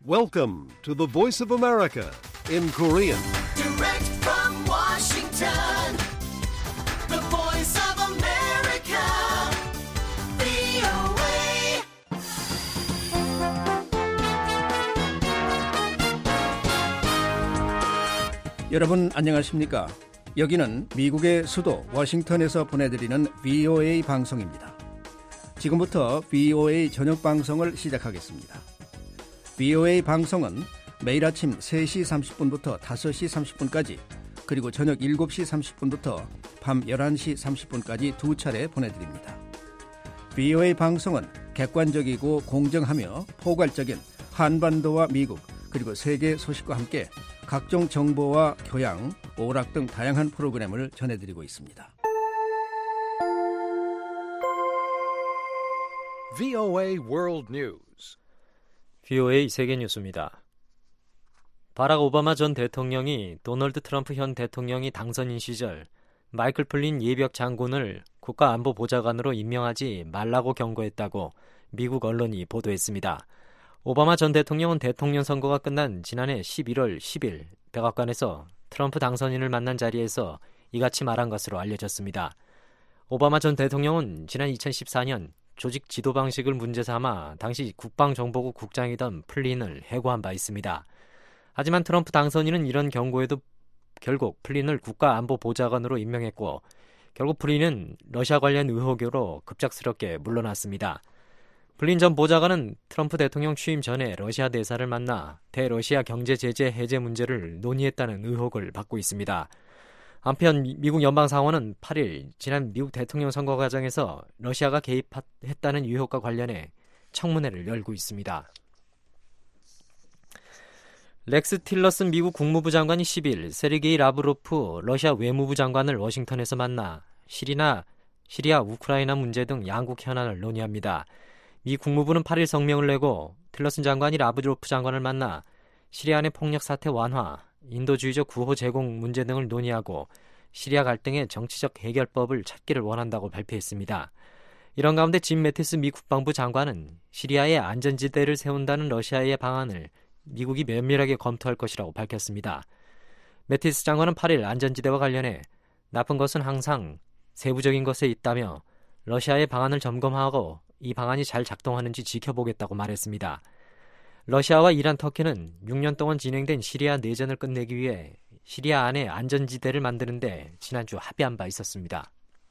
Welcome to the Voice of America in Korean. Direct from Washington, the Voice of America, VOA. 여러분 안녕하십니까? 여기는 미국의 수도 워싱턴에서 보내드리는 VOA 방송입니다. 지금부터 VOA 저녁 방송을 시작하겠습니다. VOA 방송은 매일 아침 3시 30분부터 5시 30분까지 그리고 저녁 7시 30분부터 밤 11시 30분까지 두 차례 보내드립니다. VOA 방송은 객관적이고 공정하며 포괄적인 한반도와 미국 그리고 세계 소식과 함께 각종 정보와 교양, 오락 등 다양한 프로그램을 전해드리고 있습니다. VOA World News. VOA 세계 뉴스입니다. 바락 오바마 전 대통령이 도널드 트럼프 현 대통령이 당선인 시절 마이클 플린 예비역 장군을 국가안보보좌관으로 임명하지 말라고 경고했다고 미국 언론이 보도했습니다. 오바마 전 대통령은 대통령 선거가 끝난 지난해 11월 10일 백악관에서 트럼프 당선인을 만난 자리에서 이같이 말한 것으로 알려졌습니다. 오바마 전 대통령은 지난 2014년 조직 지도 방식을 문제 삼아 당시 국방정보국 국장이던 플린을 해고한 바 있습니다. 하지만 트럼프 당선인은 이런 경고에도 결국 플린을 국가안보보좌관으로 임명했고 결국 플린은 러시아 관련 의혹으로 급작스럽게 물러났습니다. 플린 전 보좌관은 트럼프 대통령 취임 전에 러시아 대사를 만나 대러시아 경제제재 해제 문제를 논의했다는 의혹을 받고 있습니다. 한편 미국 연방상원은 8일 지난 미국 대통령 선거 과정에서 러시아가 개입했다는 의혹과 관련해 청문회를 열고 있습니다. 렉스 틸러슨 미국 국무부 장관이 10일 세르게이 라브로프 러시아 외무부 장관을 워싱턴에서 만나 시리아, 우크라이나 문제 등 양국 현안을 논의합니다. 미 국무부는 8일 성명을 내고 틸러슨 장관이 라브로프 장관을 만나 시리아 내 폭력 사태 완화, 인도주의적 구호 제공 문제 등을 논의하고 시리아 갈등의 정치적 해결법을 찾기를 원한다고 발표했습니다. 이런 가운데 짐 매티스 미 국방부 장관은 시리아에 안전지대를 세운다는 러시아의 방안을 미국이 면밀하게 검토할 것이라고 밝혔습니다. 매티스 장관은 8일 안전지대와 관련해 나쁜 것은 항상 세부적인 것에 있다며 러시아의 방안을 점검하고 이 방안이 잘 작동하는지 지켜보겠다고 말했습니다. 러시아와 이란, 터키는 6년 동안 진행된 시리아 내전을 끝내기 위해 시리아 안에 안전지대를 만드는데 지난주 합의한 바 있었습니다.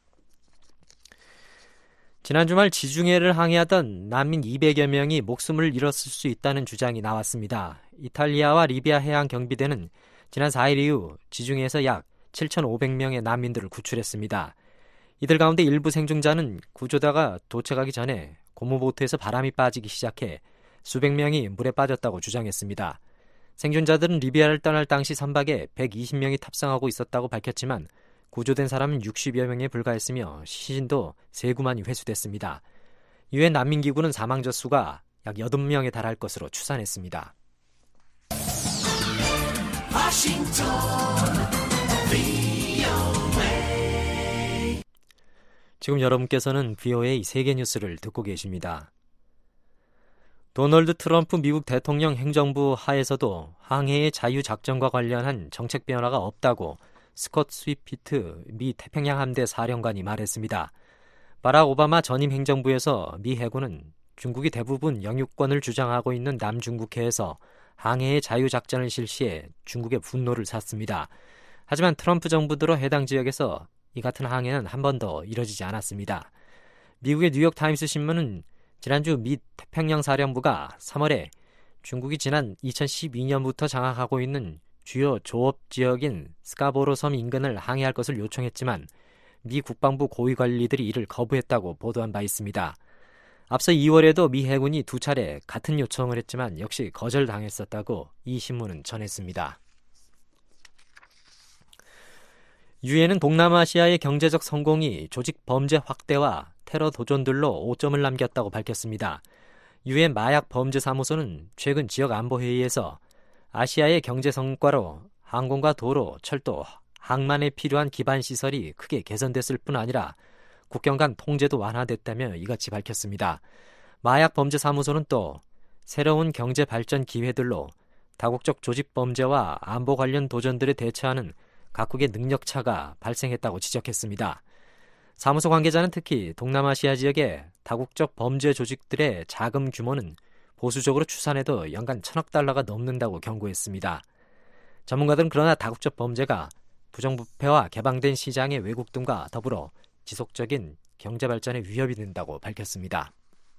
지난 주말 지중해를 항해하던 난민 200여 명이 목숨을 잃었을 수 있다는 주장이 나왔습니다. 이탈리아와 리비아 해양 경비대는 지난 4일 이후 지중해에서 약 7,500명의 난민들을 구출했습니다. 이들 가운데 일부 생존자는 구조대가 도착하기 전에 고무보트에서 바람이 빠지기 시작해 수백 명이 물에 빠졌다고 주장했습니다. 생존자들은 리비아를 떠날 당시 선박에 120명이 탑승하고 있었다고 밝혔지만 구조된 사람은 60여 명에 불과했으며 시신도 3구만이 회수됐습니다. 유엔 난민기구는 사망자 수가 약 80명에 달할 것으로 추산했습니다. 지금 여러분께서는 VOA 세계 뉴스를 듣고 계십니다. 도널드 트럼프 미국 대통령 행정부 하에서도 항해의 자유 작전과 관련한 정책 변화가 없다고 스콧 스위피트 미 태평양 함대 사령관이 말했습니다. 바락 오바마 전임 행정부에서 미 해군은 중국이 대부분 영유권을 주장하고 있는 남중국해에서 항해의 자유 작전을 실시해 중국의 분노를 샀습니다. 하지만 트럼프 정부 들어 해당 지역에서 이 같은 항해는 한 번도 이뤄지지 않았습니다. 미국의 뉴욕타임스 신문은 지난주 미 태평양 사령부가 3월에 중국이 지난 2012년부터 장악하고 있는 주요 조업 지역인 스카보로 섬 인근을 항해할 것을 요청했지만 미 국방부 고위 관리들이 이를 거부했다고 보도한 바 있습니다. 앞서 2월에도 미 해군이 2차례 같은 요청을 했지만 역시 거절당했었다고 이 신문은 전했습니다. 유엔은 동남아시아의 경제적 성공이 조직 범죄 확대와 테러 도전들로 5점을 남겼다고 밝혔습니다. 유엔 마약 범죄 사무소는 최근 지역 안보 회의에서 아시아의 경제 성과로 항공과 도로, 철도, 항만에 필요한 기반 시설이 크게 개선됐을 뿐 아니라 국경 간 통제도 완화됐다며 이같이 밝혔습니다. 마약 범죄 사무소는 또 새로운 경제 발전 기회들로 다국적 조직 범죄와 안보 관련 도전들에 대처하는 각국의 능력차가 발생했다고 지적했습니다. 사무소 관계자는 특히 동남아시아 지역의 다국적 범죄 조직들의 자금 규모는 보수적으로 추산해도 연간 1,000억 달러가 넘는다고 경고했습니다. 전문가들은 그러나 다국적 범죄가 부정부패와 개방된 시장의 왜곡 등과 더불어 지속적인 경제 발전에 위협이 된다고 밝혔습니다.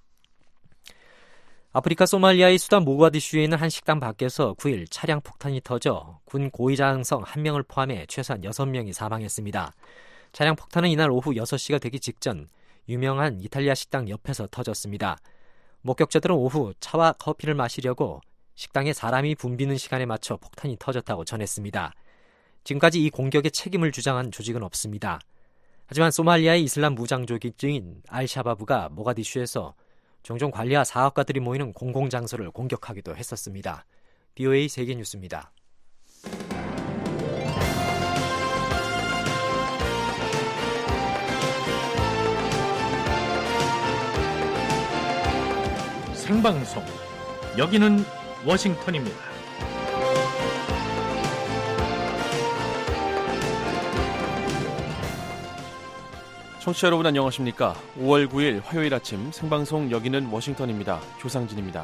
아프리카 소말리아의 수도 모가디슈에 있는 한 식당 밖에서 9일 차량 폭탄이 터져 군 고위장성 1명을 포함해 최소한 6명이 사망했습니다. 차량 폭탄은 이날 오후 6시가 되기 직전 유명한 이탈리아 식당 옆에서 터졌습니다. 목격자들은 오후 차와 커피를 마시려고 식당에 사람이 붐비는 시간에 맞춰 폭탄이 터졌다고 전했습니다. 지금까지 이 공격에 책임을 주장한 조직은 없습니다. 하지만 소말리아의 이슬람 무장 조직인 알샤바브가 모가디슈에서 종종 관리와 사업가들이 모이는 공공장소를 공격하기도 했었습니다. VOA 세계뉴스입니다. 생방송, 여기는 워싱턴입니다. 청취자 여러분 안녕하십니까? 5월 9일 화요일 아침 생방송 여기는 워싱턴입니다. 조상진입니다.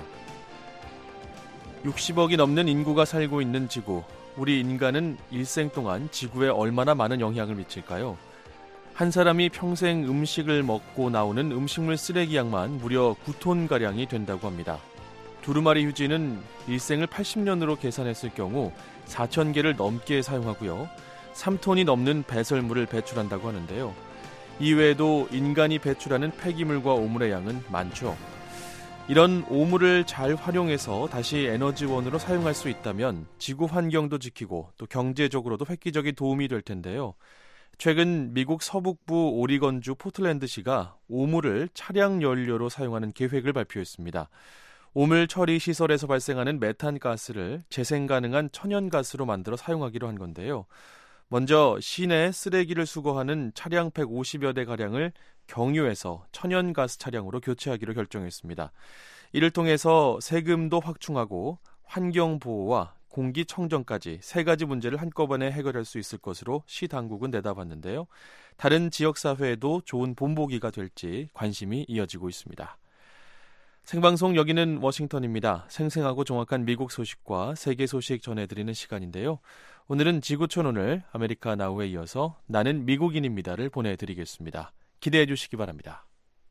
60억이 넘는 인구가 살고 있는 지구, 우리 인간은 일생 동안 지구에 얼마나 많은 영향을 미칠까요? 한 사람이 평생 음식을 먹고 나오는 음식물 쓰레기 양만 무려 9톤가량이 된다고 합니다. 두루마리 휴지는 일생을 80년으로 계산했을 경우 4,000개를 넘게 사용하고요. 3톤이 넘는 배설물을 배출한다고 하는데요. 이외에도 인간이 배출하는 폐기물과 오물의 양은 많죠. 이런 오물을 잘 활용해서 다시 에너지원으로 사용할 수 있다면 지구 환경도 지키고 또 경제적으로도 획기적인 도움이 될 텐데요. 최근 미국 서북부 오리건주 포틀랜드시가 오물을 차량 연료로 사용하는 계획을 발표했습니다. 오물 처리 시설에서 발생하는 메탄 가스를 재생 가능한 천연가스로 만들어 사용하기로 한 건데요. 먼저 시내 쓰레기를 수거하는 차량 150여 대가량을 경유해서 천연가스 차량으로 교체하기로 결정했습니다. 이를 통해서 세금도 확충하고 환경보호와 공기청정까지 세 가지 문제를 한꺼번에 해결할 수 있을 것으로 시 당국은 내다봤는데요. 다른 지역사회에도 좋은 본보기가 될지 관심이 이어지고 있습니다. 생방송 여기는 워싱턴입니다. 생생하고 정확한 미국 소식과 세계 소식 전해드리는 시간인데요. 오늘은 지구촌오늘 아메리카 나우에 이어서 나는 미국인입니다를 보내드리겠습니다. 기대해 주시기 바랍니다.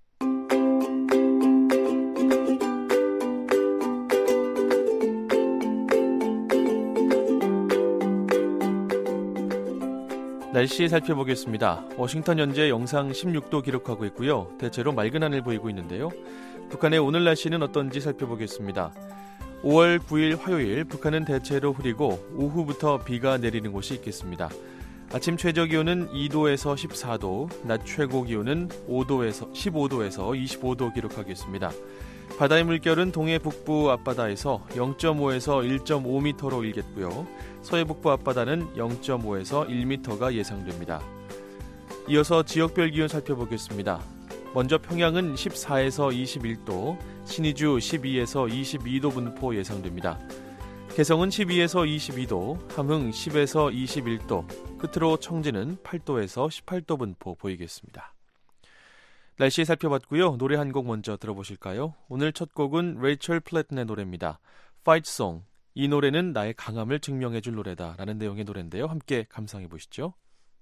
날씨 살펴보겠습니다. 워싱턴 현재 영상 16도 기록하고 있고요. 대체로 맑은 하늘 보이고 있는데요. 북한의 오늘 날씨는 어떤지 살펴보겠습니다. 5월 9일 화요일 북한은 대체로 흐리고 오후부터 비가 내리는 곳이 있겠습니다. 아침 최저기온은 2도에서 14도, 낮 최고기온은 15도에서 25도 기록하겠습니다. 바다의 물결은 동해 북부 앞바다에서 0.5에서 1.5m로 일겠고요. 서해 북부 앞바다는 0.5에서 1m가 예상됩니다. 이어서 지역별 기온 살펴보겠습니다. 먼저 평양은 14에서 21도, 신의주 12에서 22도 분포 예상됩니다. 개성은 12에서 22도, 함흥 10에서 21도, 끝으로 청진은 8도에서 18도 분포 보이겠습니다. 날씨 살펴봤고요. 노래 한 곡 먼저 들어보실까요? 오늘 첫 곡은 레이첼 플래튼의 노래입니다. Fight Song. 이 노래는 나의 강함을 증명해줄 노래다 라는 내용의 노래인데요. 함께 감상해 보시죠.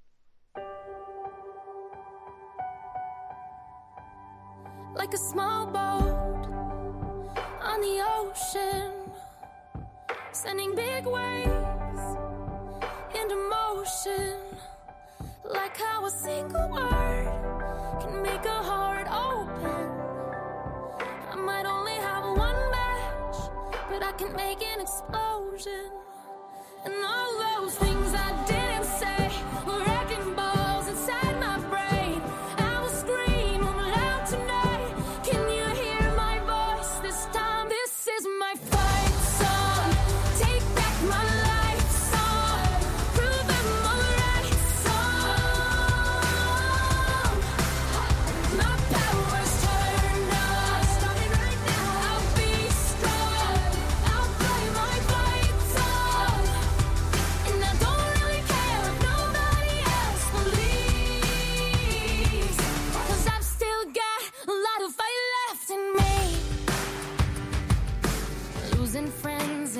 Like a small boat on the ocean, sending big waves into motion. Like how a single word can make a heart open. I might only have one match, but I can make an explosion. And all those things I didn't say were wrecking balls inside my brain. I will scream loud tonight. Can you hear my voice this time? This is my fight song. Take back my life song. Prove I'm alright song. My power's turned on. Starting right now. I'll be strong.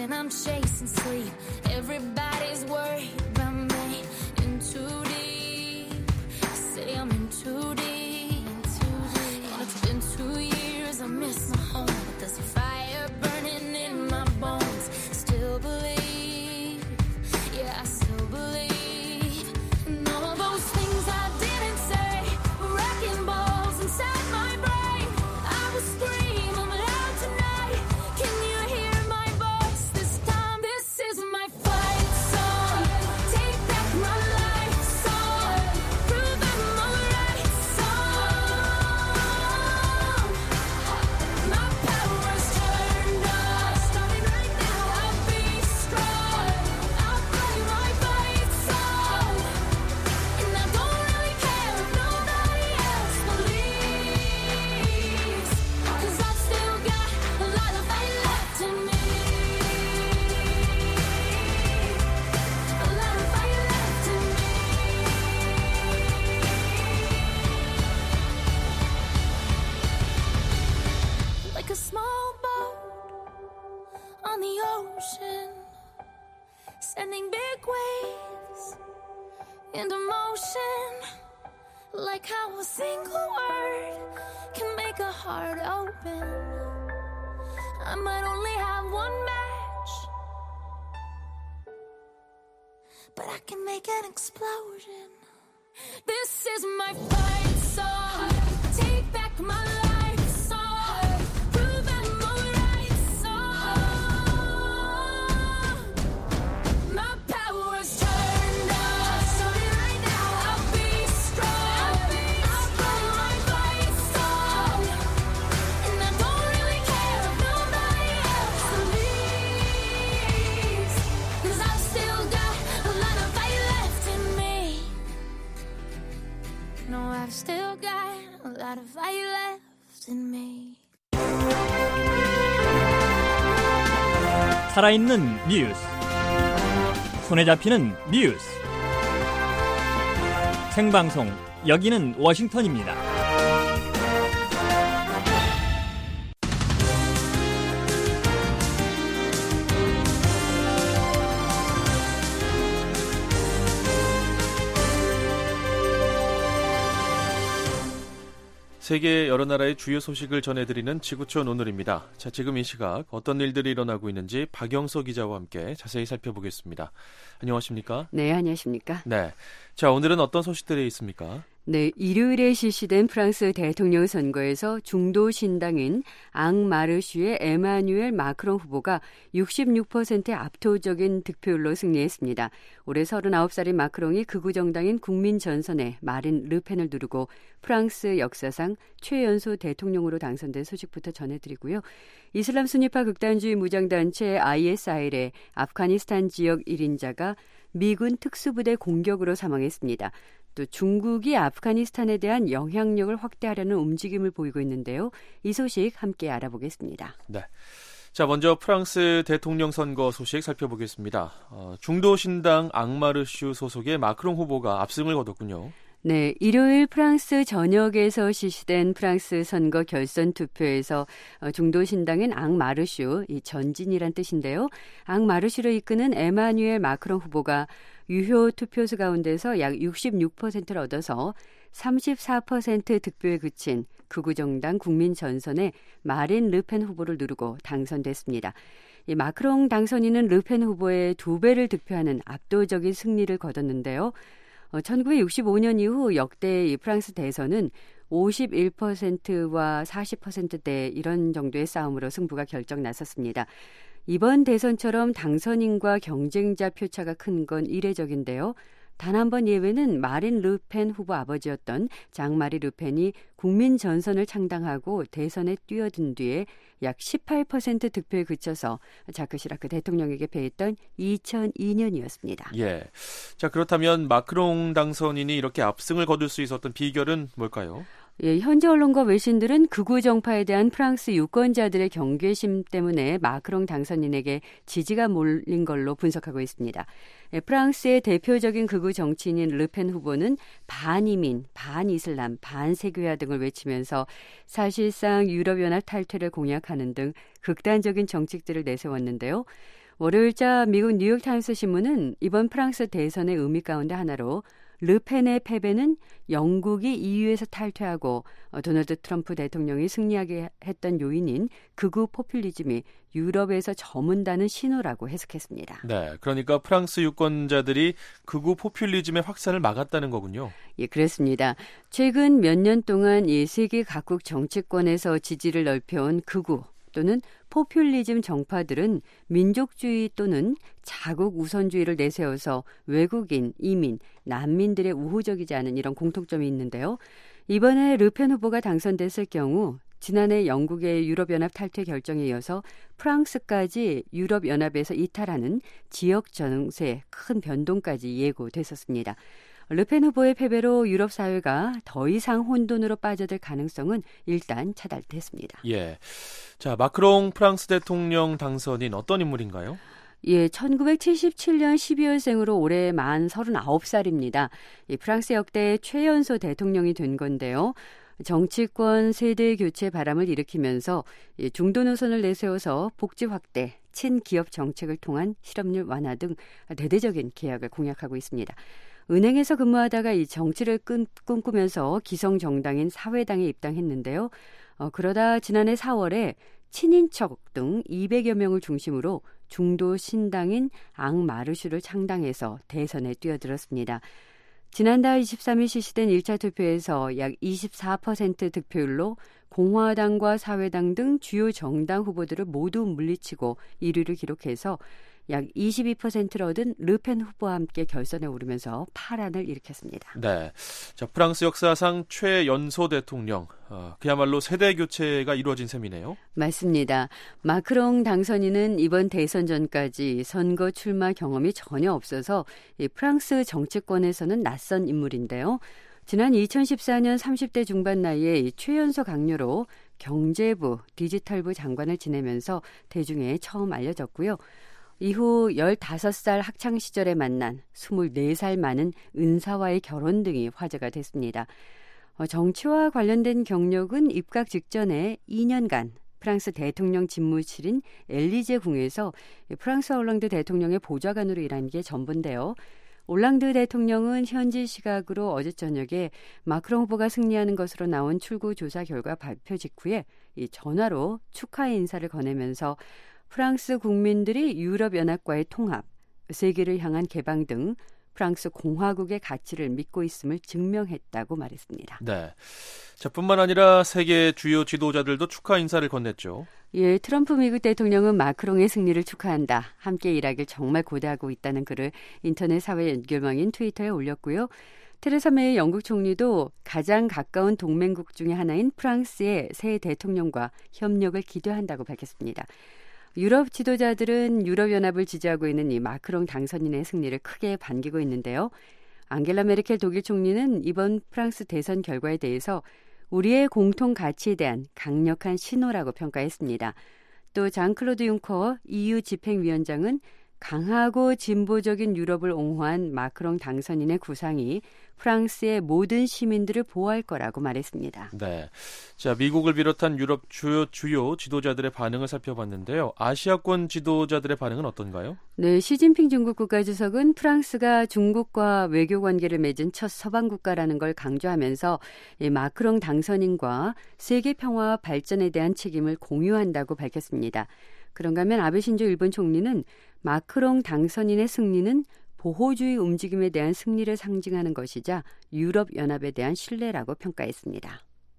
and I'm chasing sleep. Everybody's worried about me. In too deep, say I'm in too deep. And it's been 2 years, I miss my home, but there's a fire burning in my bones. Still believe, yeah, I still believe. And all those things I didn't say, wrecking balls inside my brain. I was screaming loud tonight. Can you hear my voice this time? This is my fight song. Take back my life song. Prove I'm alright song. My power's turned on. Starting right now, I'll be strong. I'll play my fight song. And I don't really care if nobody else believes. 'Cause I've still got a lot of fight left in me. A lot of fight left in me. Like a small boat on the ocean, sending big waves into motion. Like how a single word can make a heart open. I might only have one match, but I can make an explosion. This is my fight song. Take back my life song. Prove I'm alright song. My power's turned on. Starting right now, I'll be strong. I'll play my fight song. And I don't really care if nobody else believes. 'Cause I've still got a lot of fight left in me. No, I've still got a lot of fight left in me. 살아있는 뉴스, 손에 잡히는 뉴스, 생방송, 여기는 워싱턴입니다. 세계 여러 나라의 주요 소식을 전해드리는 지구촌 오늘입니다. 자, 지금 이 시각 어떤 일들이 일어나고 있는지 박영서 기자와 함께 자세히 살펴보겠습니다. 안녕하십니까? 네, 안녕하십니까? 네. 자, 오늘은 어떤 소식들이 있습니까? 네, 일요일에 실시된 프랑스 대통령 선거에서 중도 신당인 앙마르슈의 에마뉴엘 마크롱 후보가 66%의 압도적인 득표율로 승리했습니다. 올해 39살인 마크롱이 극우 정당인 국민전선의 마린 르펜을 누르고 프랑스 역사상 최연소 대통령으로 당선된 소식부터 전해드리고요. 이슬람 순위파 극단주의 무장단체 ISIL의 아프가니스탄 지역 1인자가 미군 특수부대 공격으로 사망했습니다. 또 중국이 아프가니스탄에 대한 영향력을 확대하려는 움직임을 보이고 있는데요. 이 소식 함께 알아보겠습니다. 네. 자, 먼저 프랑스 대통령 선거 소식 살펴보겠습니다. 중도 신당 앙마르슈 소속의 마크롱 후보가 압승을 거뒀군요. 네, 일요일 프랑스 전역에서 실시된 프랑스 선거 결선 투표에서 중도 신당인 앙마르슈, 이 전진이란 뜻인데요. 앙마르슈를 이끄는 에마뉴엘 마크롱 후보가 유효 투표수 가운데서 약 66%를 얻어서 34% 득표에 그친 극우 정당 국민전선의 마린 르펜 후보를 누르고 당선됐습니다. 이 마크롱 당선인은 르펜 후보의 2배를 득표하는 압도적인 승리를 거뒀는데요. 1965년 이후 역대 이 프랑스 대선은 51%와 40%대 이런 정도의 싸움으로 승부가 결정 났었습니다. 이번 대선처럼 당선인과 경쟁자 표차가 큰 건 이례적인데요. 단 한 번 예외는 마린 르펜 후보 아버지였던 장마리 르펜이 국민전선을 창당하고 대선에 뛰어든 뒤에 약 18% 득표에 그쳐서 자크 시라크 대통령에게 패했던 2002년이었습니다. 예. 자, 그렇다면 마크롱 당선인이 이렇게 압승을 거둘 수 있었던 비결은 뭘까요? 예, 현지 언론과 외신들은 극우 정파에 대한 프랑스 유권자들의 경계심 때문에 마크롱 당선인에게 지지가 몰린 걸로 분석하고 있습니다. 예, 프랑스의 대표적인 극우 정치인인 르펜 후보는 반이민, 반이슬람, 반세교화 등을 외치면서 사실상 유럽연합 탈퇴를 공약하는 등 극단적인 정책들을 내세웠는데요. 월요일자 미국 뉴욕타임스 신문은 이번 프랑스 대선의 의미 가운데 하나로 르펜의 패배는 영국이 EU에서 탈퇴하고 도널드 트럼프 대통령이 승리하게 했던 요인인 극우 포퓰리즘이 유럽에서 저문다는 신호라고 해석했습니다. 네, 그러니까 프랑스 유권자들이 극우 포퓰리즘의 확산을 막았다는 거군요. 예, 그렇습니다. 최근 몇 년 동안 이 세계 각국 정치권에서 지지를 넓혀온 극우 또는 포퓰리즘 정파들은 민족주의 또는 자국 우선주의를 내세워서 외국인, 이민, 난민들의 우호적이지 않은 이런 공통점이 있는데요. 이번에 르펜 후보가 당선됐을 경우 지난해 영국의 유럽연합 탈퇴 결정에 이어서 프랑스까지 유럽연합에서 이탈하는 지역 정세의 큰 변동까지 예고됐었습니다. 르펜 후보의 패배로 유럽 사회가 더 이상 혼돈으로 빠져들 가능성은 일단 차단됐습니다. 예, 자 마크롱 프랑스 대통령 당선인 어떤 인물인가요? 예, 1977년 12월생으로 올해 만 39살입니다. 이 프랑스 역대 최연소 대통령이 된 건데요. 정치권 세대 교체 바람을 일으키면서 중도 노선을 내세워서 복지 확대, 친기업 정책을 통한 실업률 완화 등 대대적인 계약을 공약하고 있습니다. 은행에서 근무하다가 이 정치를 꿈꾸면서 기성정당인 사회당에 입당했는데요. 그러다 지난해 4월에 친인척 등 200여 명을 중심으로 중도 신당인 앙마르슈를 창당해서 대선에 뛰어들었습니다. 지난달 23일 실시된 1차 투표에서 약 24% 득표율로 공화당과 사회당 등 주요 정당 후보들을 모두 물리치고 1위를 기록해서 약 22%를 얻은 르펜 후보와 함께 결선에 오르면서 파란을 일으켰습니다. 네, 자 프랑스 역사상 최연소 대통령, 그야말로 세대 교체가 이루어진 셈이네요. 맞습니다. 마크롱 당선인은 이번 대선 전까지 선거 출마 경험이 전혀 없어서 이 프랑스 정치권에서는 낯선 인물인데요. 지난 2014년 30대 중반 나이에 최연소 강요로 경제부, 디지털부 장관을 지내면서 대중에 처음 알려졌고요. 이후 15살 학창시절에 만난 24살 많은 은사와의 결혼 등이 화제가 됐습니다. 정치와 관련된 경력은 입각 직전에 2년간 프랑스 대통령 집무실인 엘리제 궁에서 프랑스 올랑드 대통령의 보좌관으로 일한 게 전부인데요. 올랑드 대통령은 현지 시각으로 어제 저녁에 마크롱 후보가 승리하는 것으로 나온 출구조사 결과 발표 직후에 이 전화로 축하 인사를 건네면서 프랑스 국민들이 유럽연합과의 통합, 세계를 향한 개방 등 프랑스 공화국의 가치를 믿고 있음을 증명했다고 말했습니다. 네, 자, 뿐만 아니라 세계 주요 지도자들도 축하 인사를 건넸죠. 예, 트럼프 미국 대통령은 마크롱의 승리를 축하한다. 함께 일하길 정말 고대하고 있다는 글을 인터넷 사회 연결망인 트위터에 올렸고요. 테레사 메이 영국 총리도 가장 가까운 동맹국 중의 하나인 프랑스의 새 대통령과 협력을 기대한다고 밝혔습니다. 유럽 지도자들은 유럽연합을 지지하고 있는 이 마크롱 당선인의 승리를 크게 반기고 있는데요. 앙겔라 메르켈 독일 총리는 이번 프랑스 대선 결과에 대해서 우리의 공통 가치에 대한 강력한 신호라고 평가했습니다. 또 장클로드 융커 EU 집행위원장은 강하고 진보적인 유럽을 옹호한 마크롱 당선인의 구상이 프랑스의 모든 시민들을 보호할 거라고 말했습니다. 네, 자 미국을 비롯한 유럽 주요 지도자들의 반응을 살펴봤는데요. 아시아권 지도자들의 반응은 어떤가요? 네, 시진핑 중국 국가주석은 프랑스가 중국과 외교 관계를 맺은 첫 서방 국가라는 걸 강조하면서 마크롱 당선인과 세계 평화와 발전에 대한 책임을 공유한다고 밝혔습니다. 그런가 하면 아베 신조 일본 총리는 마크롱 당선인의 승리는 보호주의 움직임에 대한 승리를 상징하는 것이자 유럽연합에 대한 신뢰라고 평가했습니다.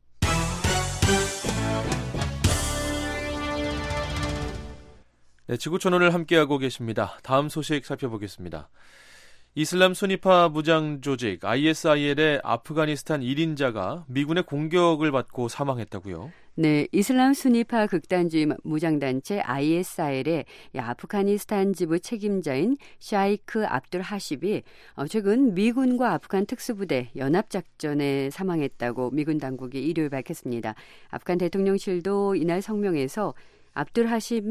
네, 지구촌을 함께하고 계십니다. 다음 소식 살펴보겠습니다. 이슬람 순위파 무장 조직 ISIL의 아프가니스탄 1인자가 미군의 공격을 받고 사망했다고요? 네, 이슬람 순위파 극단주의 무장단체 ISIL의 아프가니스탄 지부 책임자인 샤이크 압둘 하십이 최근 미군과 아프간 특수부대 연합작전에 사망했다고 미군 당국이 일요일 밝혔습니다. 아프간 대통령실도 이날 성명에서 압둘 하십이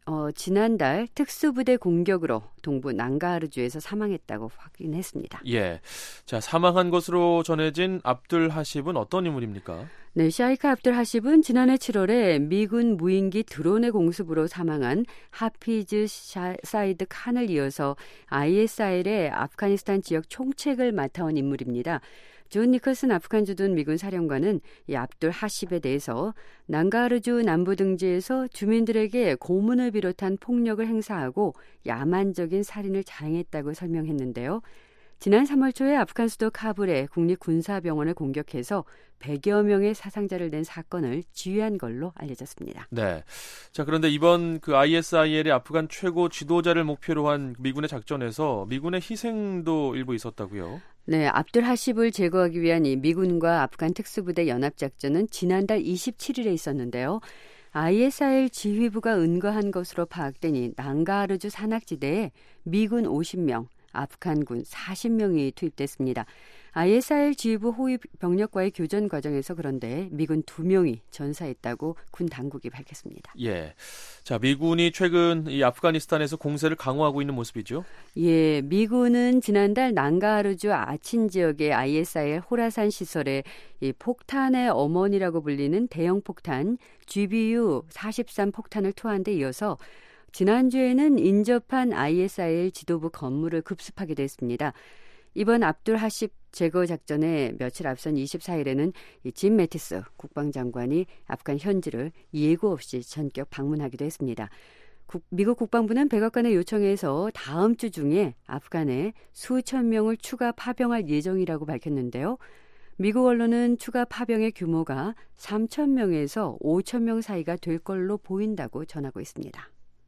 지난달 특수부대 공격으로 동부 낭가하르주에서 사망했다고 확인했습니다. 예. 자, 사망한 것으로 전해진 압둘 하십은 어떤 인물입니까? 네, 샤이크 압둘 하십은 지난해 7월에 미군 무인기 드론의 공습으로 사망한 하피즈 사이드 칸을 이어서 ISIL의 아프가니스탄 지역 총책을 맡아온 인물입니다. 존 니커슨 아프간 주둔 미군 사령관은 이 압둘 하십에 대해서 낭가하르주 남부 등지에서 주민들에게 고문을 비롯한 폭력을 행사하고 야만적인 살인을 자행했다고 설명했는데요. 지난 3월 초에 아프간 수도 카불의 국립군사병원을 공격해서 100여 명의 사상자를 낸 사건을 지휘한 걸로 알려졌습니다. 네. 자, 그런데 이번 그 ISIL의 아프간 최고 지도자를 목표로 한 미군의 작전에서 미군의 희생도 일부 있었다고요? 네, 압둘 하십을 제거하기 위한 이 미군과 아프간 특수부대 연합작전은 지난달 27일에 있었는데요. ISIL 지휘부가 은거한 것으로 파악되니 낭가하르주 산악지대에 미군 50명, 아프간군 40명이 투입됐습니다. ISIL 지휘부 호위 병력과의 교전 과정에서 그런데 미군 2명이 전사했다고 군 당국이 밝혔습니다. 예. 자, 미군이 최근 이 아프가니스탄에서 공세를 강화하고 있는 모습이죠? 예, 미군은 지난달 낭가하르주 아친 지역의 ISIL 호라산 시설에 이 폭탄의 어머니라고 불리는 대형 폭탄 GBU-43 폭탄을 투하한 데 이어서 지난주에는 인접한 ISIL 지도부 건물을 급습하게 됐습니다. 이번 압둘 하십 제거 작전에 며칠 앞선 24일에는 짐 매티스 국방장관이 아프간 현지를 예고 없이 전격 방문하기도 했습니다. 미국 국방부는 백악관의 요청에서 다음 주 중에 아프간에 수천 명을 추가 파병할 예정이라고 밝혔는데요. 미국 언론은 추가 파병의 규모가 3천 명에서 5천 명 사이가 될 걸로 보인다고 전하고 있습니다.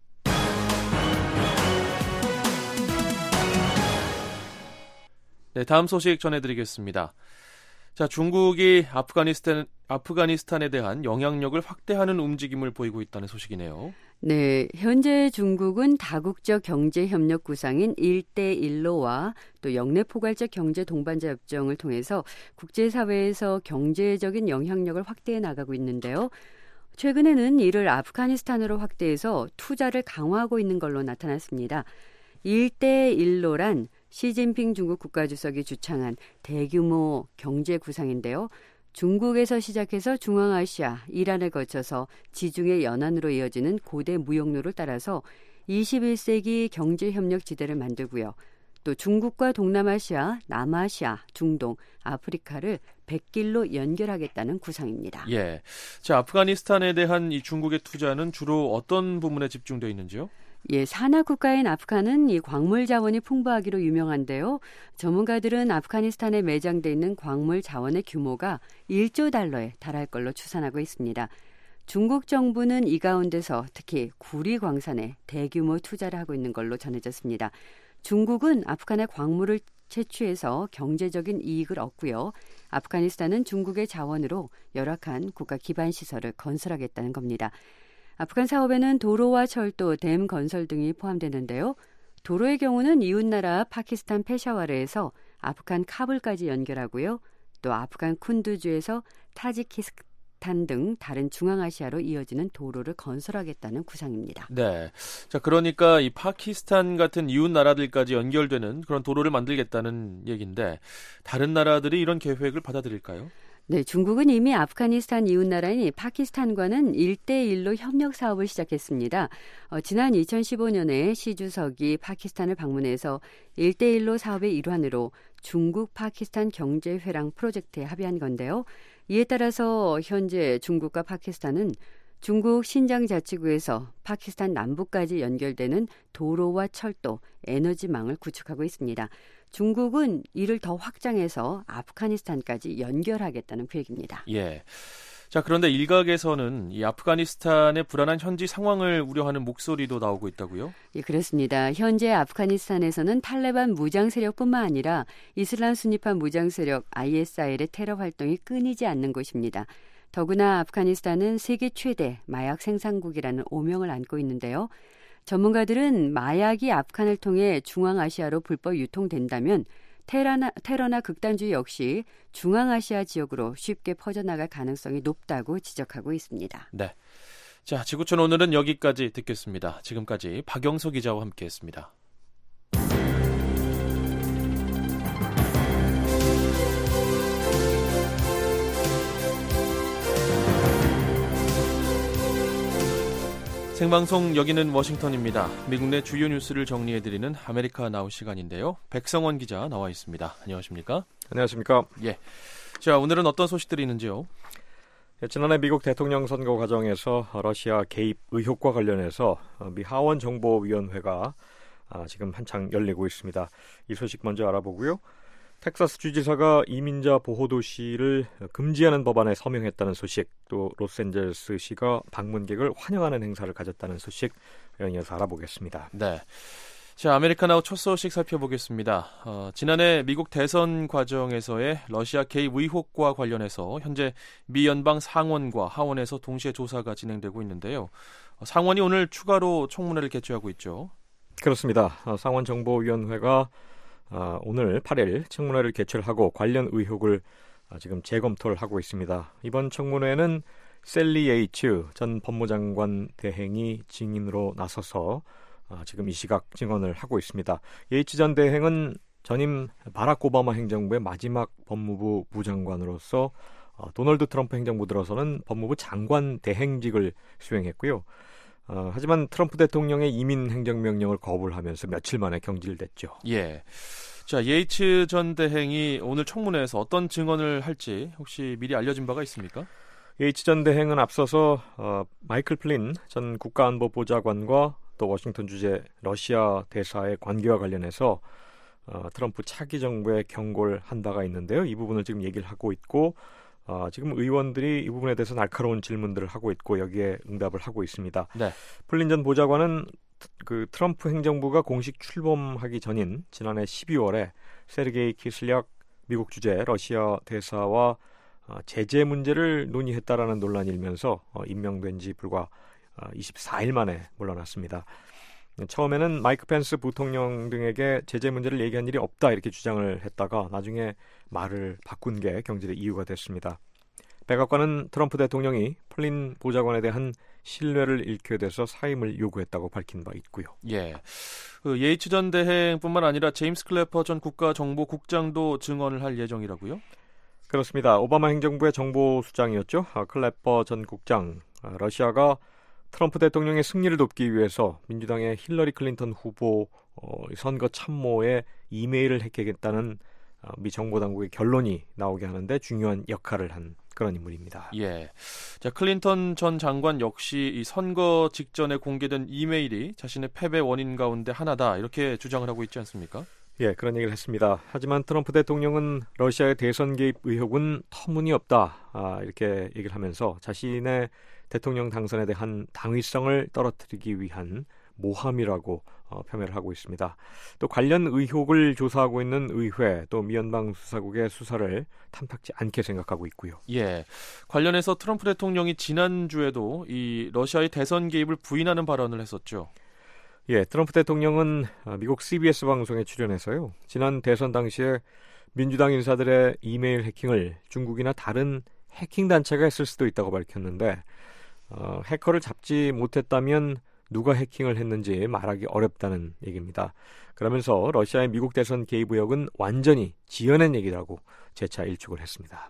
네, 다음 소식 전해드리겠습니다. 자, 중국이 아프가니스탄에 대한 영향력을 확대하는 움직임을 보이고 있다는 소식이네요. 네, 현재 중국은 다국적 경제협력 구상인 1대1로와 또 영내포괄적 경제동반자 협정을 통해서 국제사회에서 경제적인 영향력을 확대해 나가고 있는데요. 최근에는 이를 아프가니스탄으로 확대해서 투자를 강화하고 있는 걸로 나타났습니다. 1대1로란 시진핑 중국 국가주석이 주창한 대규모 경제 구상인데요. 중국에서 시작해서 중앙아시아, 이란을 거쳐서 지중해 연안으로 이어지는 고대 무역로를 따라서 21세기 경제협력 지대를 만들고요. 또 중국과 동남아시아, 남아시아, 중동, 아프리카를 100길로 연결하겠다는 구상입니다. 예, 자, 아프가니스탄에 대한 이 중국의 투자는 주로 어떤 부분에 집중되어 있는지요? 예, 산악 국가인 아프간은 이 광물 자원이 풍부하기로 유명한데요. 전문가들은 아프가니스탄에 매장돼 있는 광물 자원의 규모가 1조 달러에 달할 걸로 추산하고 있습니다. 중국 정부는 이 가운데서 특히 구리 광산에 대규모 투자를 하고 있는 걸로 전해졌습니다. 중국은 아프간의 광물을 채취해서 경제적인 이익을 얻고요. 아프가니스탄은 중국의 자원으로 열악한 국가 기반 시설을 건설하겠다는 겁니다. 아프간 사업에는 도로와 철도, 댐 건설 등이 포함되는데요. 도로의 경우는 이웃나라 파키스탄 페샤와르에서 아프간 카불까지 연결하고요. 또 아프간 쿤두주에서 타지키스탄 등 다른 중앙아시아로 이어지는 도로를 건설하겠다는 구상입니다. 네, 자, 그러니까 이 파키스탄 같은 이웃 나라들까지 연결되는 그런 도로를 만들겠다는 얘기인데 다른 나라들이 이런 계획을 받아들일까요? 네, 중국은 이미 아프가니스탄 이웃나라인 파키스탄과는 1대1로 협력 사업을 시작했습니다. 지난 2015년에 시 주석이 파키스탄을 방문해서 1대1로 사업의 일환으로 중국 파키스탄 경제회랑 프로젝트에 합의한 건데요. 이에 따라서 현재 중국과 파키스탄은 중국 신장 자치구에서 파키스탄 남부까지 연결되는 도로와 철도, 에너지망을 구축하고 있습니다. 중국은 이를 더 확장해서 아프가니스탄까지 연결하겠다는 계획입니다. 예. 자, 그런데 일각에서는 이 아프가니스탄의 불안한 현지 상황을 우려하는 목소리도 나오고 있다고요? 예, 그렇습니다. 현재 아프가니스탄에서는 탈레반 무장 세력뿐만 아니라 이슬람 순위파 무장 세력 ISIL의 테러 활동이 끊이지 않는 곳입니다. 더구나 아프가니스탄은 세계 최대 마약 생산국이라는 오명을 안고 있는데요. 전문가들은 마약이 아프간을 통해 중앙아시아로 불법 유통된다면 테러나 극단주의 역시 중앙아시아 지역으로 쉽게 퍼져나갈 가능성이 높다고 지적하고 있습니다. 네. 자, 지구촌 오늘은 여기까지 듣겠습니다. 지금까지 박영서 기자와 함께했습니다. 생방송 여기는 워싱턴입니다. 미국 내 주요 뉴스를 정리해드리는 아메리카 나우 시간인데요. 백성원 기자 나와 있습니다. 안녕하십니까? 안녕하십니까? 예. 자, 오늘은 어떤 소식들이 있는지요? 지난해 미국 대통령 선거 과정에서 러시아 개입 의혹과 관련해서 미 하원 정보위원회가 지금 한창 열리고 있습니다. 이 소식 먼저 알아보고요. 텍사스 주지사가 이민자 보호도시를 금지하는 법안에 서명했다는 소식, 또 로스앤젤레스시가 방문객을 환영하는 행사를 가졌다는 소식 이어서 알아보겠습니다. 네. 자, 아메리카나우 첫 소식 살펴보겠습니다. 지난해 미국 대선 과정에서의 러시아 개입 의혹과 관련해서 현재 미 연방 상원과 하원에서 동시에 조사가 진행되고 있는데요. 상원이 오늘 추가로 청문회를 개최하고 있죠. 그렇습니다. 상원 정보위원회가 오늘 8일 청문회를 개최하고 관련 의혹을 지금 재검토를 하고 있습니다. 이번 청문회는 셀리 예이츠 전 법무장관 대행이 증인으로 나서서 지금 이 시각 증언을 하고 있습니다. 예이츠 전 대행은 전임 바락 오바마 행정부의 마지막 법무부 부장관으로서 도널드 트럼프 행정부 들어서는 법무부 장관 대행직을 수행했고요. 하지만 트럼프 대통령의 이민 행정명령을 거부를 하면서 며칠 만에 경질됐죠. 예. 자, 예이츠 전 대행이 오늘 청문회에서 어떤 증언을 할지 혹시 미리 알려진 바가 있습니까? 예이츠 전 대행은 앞서서 마이클 플린 전 국가안보보좌관과 또 워싱턴 주재 러시아 대사의 관계와 관련해서 트럼프 차기 정부에 경고를 한 바가 있는데요. 이 부분을 지금 얘기를 하고 있고 지금 의원들이 이 부분에 대해서 날카로운 질문들을 하고 있고 여기에 응답을 하고 있습니다. 네. 플린 전 보좌관은 그 트럼프 행정부가 공식 출범하기 전인 지난해 12월에 세르게이 키슬약 미국 주재 러시아 대사와 제재 문제를 논의했다라는 논란이 일면서 임명된 지 불과 24일 만에 물러났습니다. 처음에는 마이크 펜스 부통령 등에게 제재 문제를 얘기한 일이 없다 이렇게 주장을 했다가 나중에 말을 바꾼 게 경질의 이유가 됐습니다. 백악관은 트럼프 대통령이 플린 보좌관에 대한 신뢰를 잃게 돼서 사임을 요구했다고 밝힌 바 있고요. 예, 예이츠 전 대행뿐만 아니라 제임스 클래퍼 전 국가정보국장도 증언을 할 예정이라고요? 그렇습니다. 오바마 행정부의 정보수장이었죠. 클래퍼 전 국장, 러시아가 트럼프 대통령의 승리를 돕기 위해서 민주당의 힐러리 클린턴 후보 선거 참모에 이메일을 해킹했다는 미 정보당국의 결론이 나오게 하는데 중요한 역할을 한 그런 인물입니다. 예, 자, 클린턴 전 장관 역시 이 선거 직전에 공개된 이메일이 자신의 패배 원인 가운데 하나다 이렇게 주장을 하고 있지 않습니까? 예, 그런 얘기를 했습니다. 하지만 트럼프 대통령은 러시아의 대선 개입 의혹은 터무니없다 이렇게 얘기를 하면서 자신의 대통령 당선에 대한 당위성을 떨어뜨리기 위한 모함이라고 폄훼를 하고 있습니다. 또 관련 의혹을 조사하고 있는 의회 또 미연방 수사국의 수사를 탐탁지 않게 생각하고 있고요. 예, 관련해서 트럼프 대통령이 지난주에도 이 러시아의 대선 개입을 부인하는 발언을 했었죠. 예, 트럼프 대통령은 미국 CBS 방송에 출연해서요. 지난 대선 당시에 민주당 인사들의 이메일 해킹을 중국이나 다른 해킹 단체가 했을 수도 있다고 밝혔는데 해커를 잡지 못했다면 누가 해킹을 했는지 말하기 어렵다는 얘기입니다. 그러면서 러시아의 미국 대선 개입 의혹은 완전히 지어낸 얘기라고 재차 일축을 했습니다.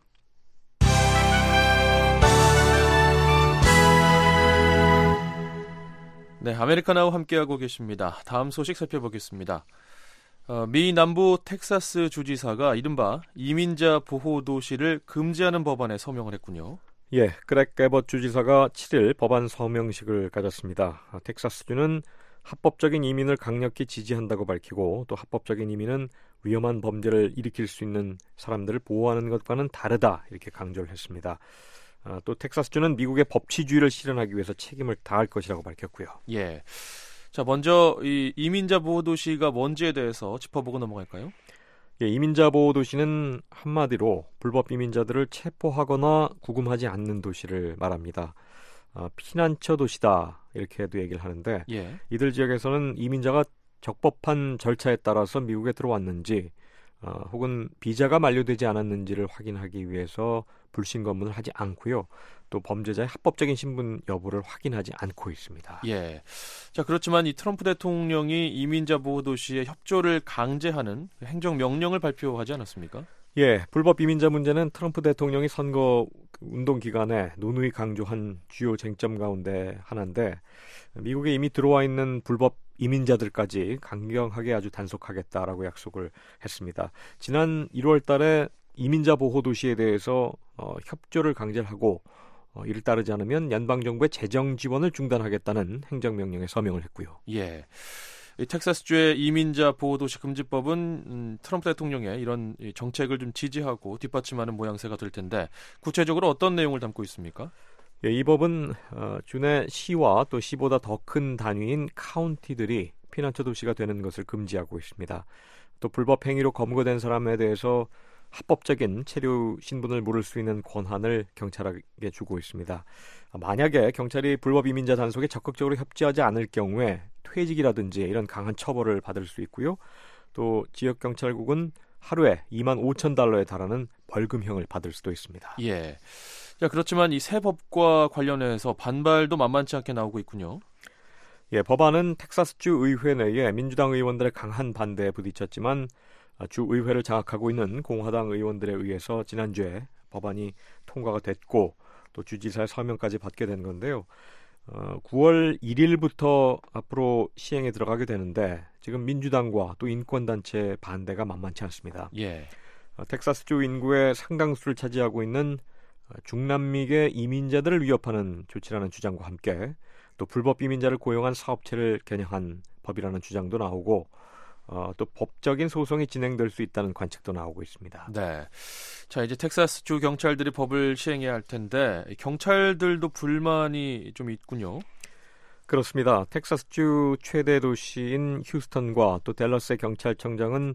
네, 아메리카나우 함께하고 계십니다. 다음 소식 살펴보겠습니다. 미 남부 텍사스 주지사가 이른바 이민자 보호도시를 금지하는 법안에 서명을 했군요. 예, 그렉 에벗 주지사가 7일 법안 서명식을 가졌습니다. 텍사스주는 합법적인 이민을 강력히 지지한다고 밝히고 또 합법적인 이민은 위험한 범죄를 일으킬 수 있는 사람들을 보호하는 것과는 다르다 이렇게 강조를 했습니다. 또 텍사스주는 미국의 법치주의를 실현하기 위해서 책임을 다할 것이라고 밝혔고요. 예, 자, 먼저 이 이민자 보호도시가 뭔지에 대해서 짚어보고 넘어갈까요? 예, 이민자 보호 도시는 한마디로 불법 이민자들을 체포하거나 구금하지 않는 도시를 말합니다. 피난처 도시다 이렇게도 얘기를 하는데 예. 이들 지역에서는 이민자가 적법한 절차에 따라서 미국에 들어왔는지 혹은 비자가 만료되지 않았는지를 확인하기 위해서 불신 검문을 하지 않고요. 또 범죄자의 합법적인 신분 여부를 확인하지 않고 있습니다. 예. 자, 그렇지만 이 트럼프 대통령이 이민자 보호 도시의 협조를 강제하는 행정 명령을 발표하지 않았습니까? 예, 불법 이민자 문제는 트럼프 대통령이 선거 운동 기간에 누누이 강조한 주요 쟁점 가운데 하나인데 미국에 이미 들어와 있는 불법 이민자들까지 강경하게 아주 단속하겠다라고 약속을 했습니다. 지난 1월 달에 이민자 보호 도시에 대해서 협조를 강제하고 이를 따르지 않으면 연방정부의 재정 지원을 중단하겠다는 행정명령에 서명을 했고요. 예. 이 텍사스주의 이민자 보호도시 금지법은 트럼프 대통령의 이런 정책을 좀 지지하고 뒷받침하는 모양새가 될 텐데 구체적으로 어떤 내용을 담고 있습니까? 예, 이 법은 주내 시와 또 시보다 더 큰 단위인 카운티들이 피난처 도시가 되는 것을 금지하고 있습니다. 또 불법 행위로 검거된 사람에 대해서 합법적인 체류 신분을 물을 수 있는 권한을 경찰에게 주고 있습니다. 만약에 경찰이 불법 이민자 단속에 적극적으로 협조하지 않을 경우에 퇴직이라든지 이런 강한 처벌을 받을 수 있고요. 또 지역 경찰국은 하루에 25,000달러에 달하는 벌금형을 받을 수도 있습니다. 예. 자, 그렇지만 이 새 법과 관련해서 반발도 만만치 않게 나오고 있군요. 예, 법안은 텍사스주 의회 내에 민주당 의원들의 강한 반대에 부딪혔지만 주 의회를 장악하고 있는 공화당 의원들에 의해서 지난주에 법안이 통과가 됐고 또 주지사의 서명까지 받게 된 건데요. 9월 1일부터 앞으로 시행에 들어가게 되는데 지금 민주당과 또 인권단체 반대가 만만치 않습니다. 예. 텍사스주 인구의 상당수를 차지하고 있는 중남미계 이민자들을 위협하는 조치라는 주장과 함께 또 불법 이민자를 고용한 사업체를 겨냥한 법이라는 주장도 나오고 또 법적인 소송이 진행될 수 있다는 관측도 나오고 있습니다. 네. 자, 이제 텍사스주 경찰들이 법을 시행해야 할 텐데 경찰들도 불만이 좀 있군요. 그렇습니다. 텍사스주 최대 도시인 휴스턴과 또 댈러스의 경찰청장은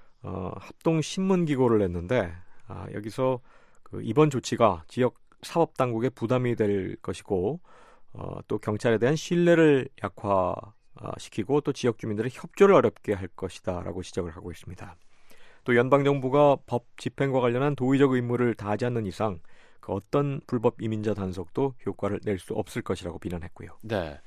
합동 신문 기고를 냈는데 여기서 이번 조치가 지역 사법 당국에 부담이 될 것이고 또 경찰에 대한 신뢰를 약화시키고 또 지역 주민들의 협조를 어렵게 할 것이다라고 지적을 하고 있습니다. 또 연방정부가 법 집행과 관련한 도의적 의무를 다하지 않는 이상 그 어떤 불법 이민자 단속도 효과를 낼 수 없을 것이라고 비난했고요. 네.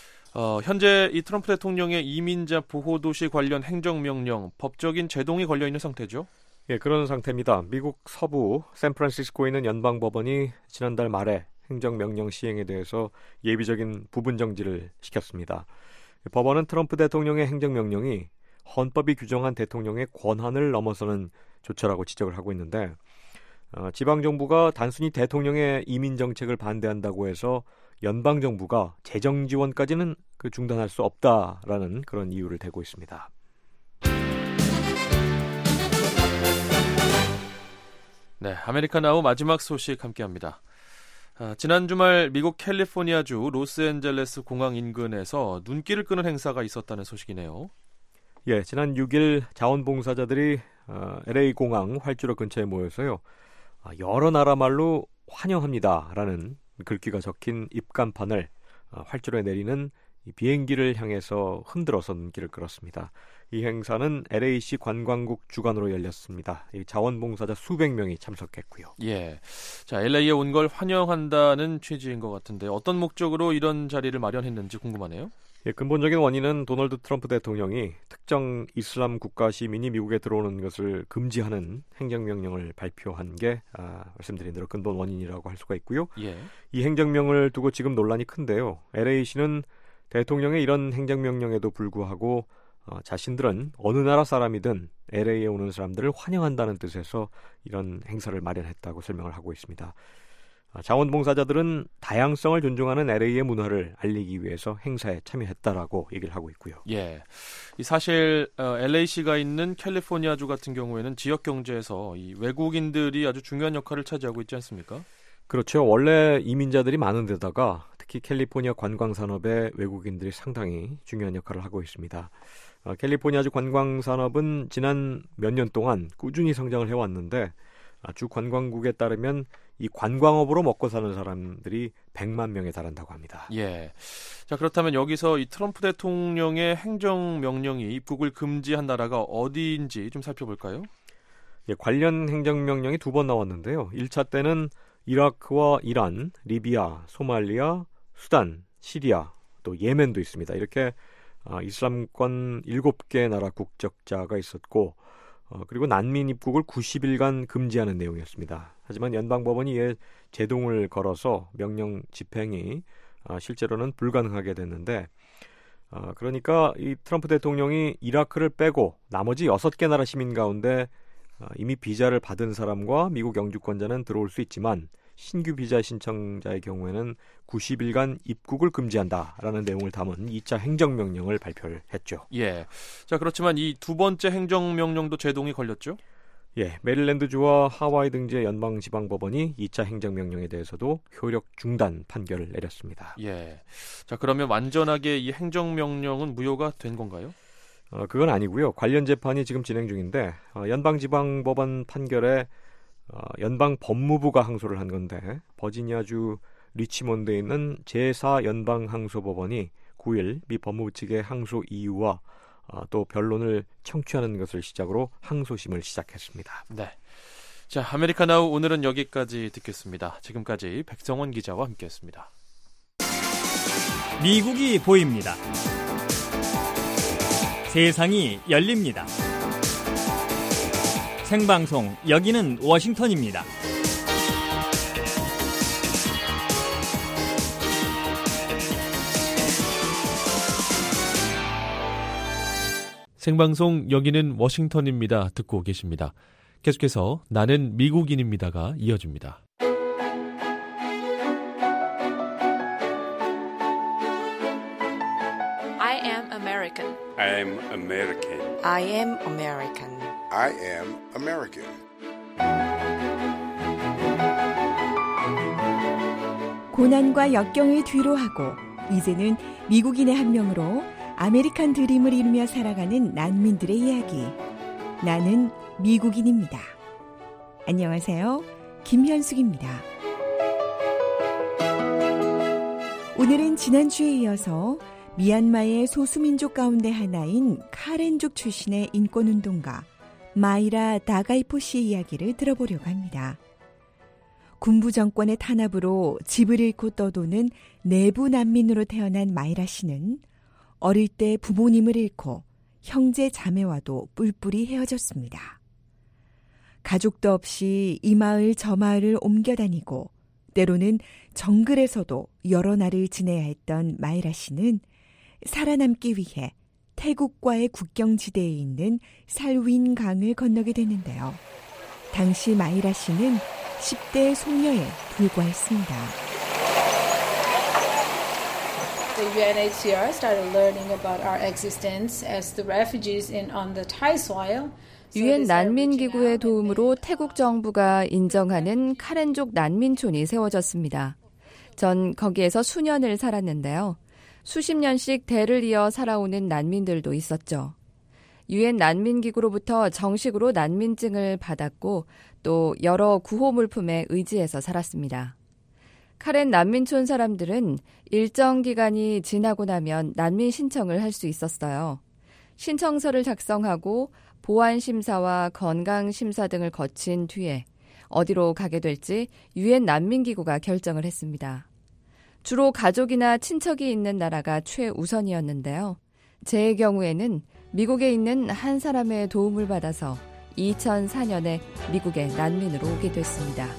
현재 이 트럼프 대통령의 이민자 보호도시 관련 행정명령, 법적인 제동이 걸려있는 상태죠? 예, 그런 상태입니다. 미국 서부 샌프란시스코에 있는 연방법원이 지난달 말에 행정명령 시행에 대해서 예비적인 부분 정지를 시켰습니다. 법원은 트럼프 대통령의 행정명령이 헌법이 규정한 대통령의 권한을 넘어서는 조처라고 지적을 하고 있는데 지방정부가 단순히 대통령의 이민정책을 반대한다고 해서 연방정부가 재정지원까지는 중단할 수 없다라는 그런 이유를 대고 있습니다. 네, 아메리카나우 마지막 소식 함께합니다. 지난 주말 미국 캘리포니아주 로스앤젤레스 공항 인근에서 눈길을 끄는 행사가 있었다는 소식이네요. 예, 지난 6일 자원봉사자들이 LA 공항 활주로 근처에 모여서요. 여러 나라 말로 환영합니다라는 글귀가 적힌 입간판을 활주로에 내리는 비행기를 향해서 흔들어서 눈길을 끌었습니다. 이 행사는 LA시 관광국 주관으로 열렸습니다. 자원봉사자 수백 명이 참석했고요. 예, 자 LA에 온 걸 환영한다는 취지인 것 같은데 어떤 목적으로 이런 자리를 마련했는지 궁금하네요. 예, 근본적인 원인은 도널드 트럼프 대통령이 특정 이슬람 국가 시민이 미국에 들어오는 것을 금지하는 행정명령을 발표한 게 말씀드린 대로 근본 원인이라고 할 수가 있고요. 예. 이 행정명을 두고 지금 논란이 큰데요. LA시는 대통령의 이런 행정명령에도 불구하고 자신들은 어느 나라 사람이든 LA에 오는 사람들을 환영한다는 뜻에서 이런 행사를 마련했다고 설명을 하고 있습니다. 자원봉사자들은 다양성을 존중하는 LA의 문화를 알리기 위해서 행사에 참여했다라고 얘기를 하고 있고요. 예, 사실 LA시가 있는 캘리포니아주 같은 경우에는 지역 경제에서 이 외국인들이 아주 중요한 역할을 차지하고 있지 않습니까? 그렇죠. 원래 이민자들이 많은 데다가 특히 캘리포니아 관광산업에 외국인들이 상당히 중요한 역할을 하고 있습니다. 캘리포니아주 관광산업은 지난 몇 년 동안 꾸준히 성장을 해왔는데 주 관광국에 따르면 이 관광업으로 먹고 사는 사람들이 100만 명에 달한다고 합니다. 예. 자, 그렇다면 여기서 이 트럼프 대통령의 행정명령이 입국을 금지한 나라가 어디인지 좀 살펴볼까요? 예, 관련 행정명령이 2번 나왔는데요. 1차 때는 이라크와 이란, 리비아, 소말리아, 수단, 시리아, 또 예멘도 있습니다. 이렇게 이슬람권 7개 나라 국적자가 있었고 그리고 난민 입국을 90일간 금지하는 내용이었습니다. 하지만 연방법원이 이에 제동을 걸어서 명령 집행이 실제로는 불가능하게 됐는데 그러니까 이 트럼프 대통령이 이라크를 빼고 나머지 6개 나라 시민 가운데 이미 비자를 받은 사람과 미국 영주권자는 들어올 수 있지만 신규 비자 신청자의 경우에는 90일간 입국을 금지한다라는 내용을 담은 2차 행정명령을 발표를 했죠. 예. 자, 그렇지만 이 두 번째 행정명령도 제동이 걸렸죠? 예, 메릴랜드주와 하와이 등지의 연방지방법원이 2차 행정명령에 대해서도 효력 중단 판결을 내렸습니다. 예. 자, 그러면 완전하게 이 행정명령은 무효가 된 건가요? 그건 아니고요. 관련 재판이 지금 진행 중인데 연방지방법원 판결에 연방법무부가 항소를 한 건데 버지니아주 리치몬드에 있는 제4연방항소법원이 9일 미 법무부 측의 항소 이유와 또 변론을 청취하는 것을 시작으로 항소심을 시작했습니다. 네. 자, 아메리카나우 오늘은 여기까지 듣겠습니다. 지금까지 백성원 기자와 함께했습니다. 미국이 보입니다. 세상이 열립니다. 생방송 여기는 워싱턴입니다. 생방송 여기는 워싱턴입니다. 듣고 계십니다. 계속해서 나는 미국인입니다가 이어집니다. I am American. I am American. I am American. I am American. 고난과 역경을 뒤로하고 이제는 미국인의 한 명으로 아메리칸 드림을 이루며 살아가는 난민들의 이야기. 나는 미국인입니다. 안녕하세요. 김현숙입니다. 오늘은 지난주에 이어서 미얀마의 소수민족 가운데 하나인 카렌족 출신의 인권운동가 마이라 다가이포 씨의 이야기를 들어보려고 합니다. 군부 정권의 탄압으로 집을 잃고 떠도는 내부 난민으로 태어난 마이라 씨는 어릴 때 부모님을 잃고 형제 자매와도 뿔뿔이 헤어졌습니다. 가족도 없이 이 마을 저 마을을 옮겨 다니고 때로는 정글에서도 여러 날을 지내야 했던 마이라 씨는 살아남기 위해 태국과의 국경지대에 있는 살윈 강을 건너게 됐는데요. 당시 마이라 씨는 10대 소녀에 불과했습니다. The UNHCR started learning about our existence as the refugees on the Thai soil. 유엔 난민기구의 도움으로 태국 정부가 인정하는 카렌족 난민촌이 세워졌습니다. 전 거기에서 수년을 살았는데요. 수십 년씩 대를 이어 살아오는 난민들도 있었죠. 유엔 난민기구로부터 정식으로 난민증을 받았고 또 여러 구호 물품에 의지해서 살았습니다. 카렌 난민촌 사람들은 일정 기간이 지나고 나면 난민 신청을 할 수 있었어요. 신청서를 작성하고 보안 심사와 건강 심사 등을 거친 뒤에 어디로 가게 될지 유엔 난민기구가 결정을 했습니다. 주로 가족이나 친척이 있는 나라가 최우선이었는데요. 제 경우에는 미국에 있는 한 사람의 도움을 받아서 2004년에 미국에 난민으로 오게 됐습니다.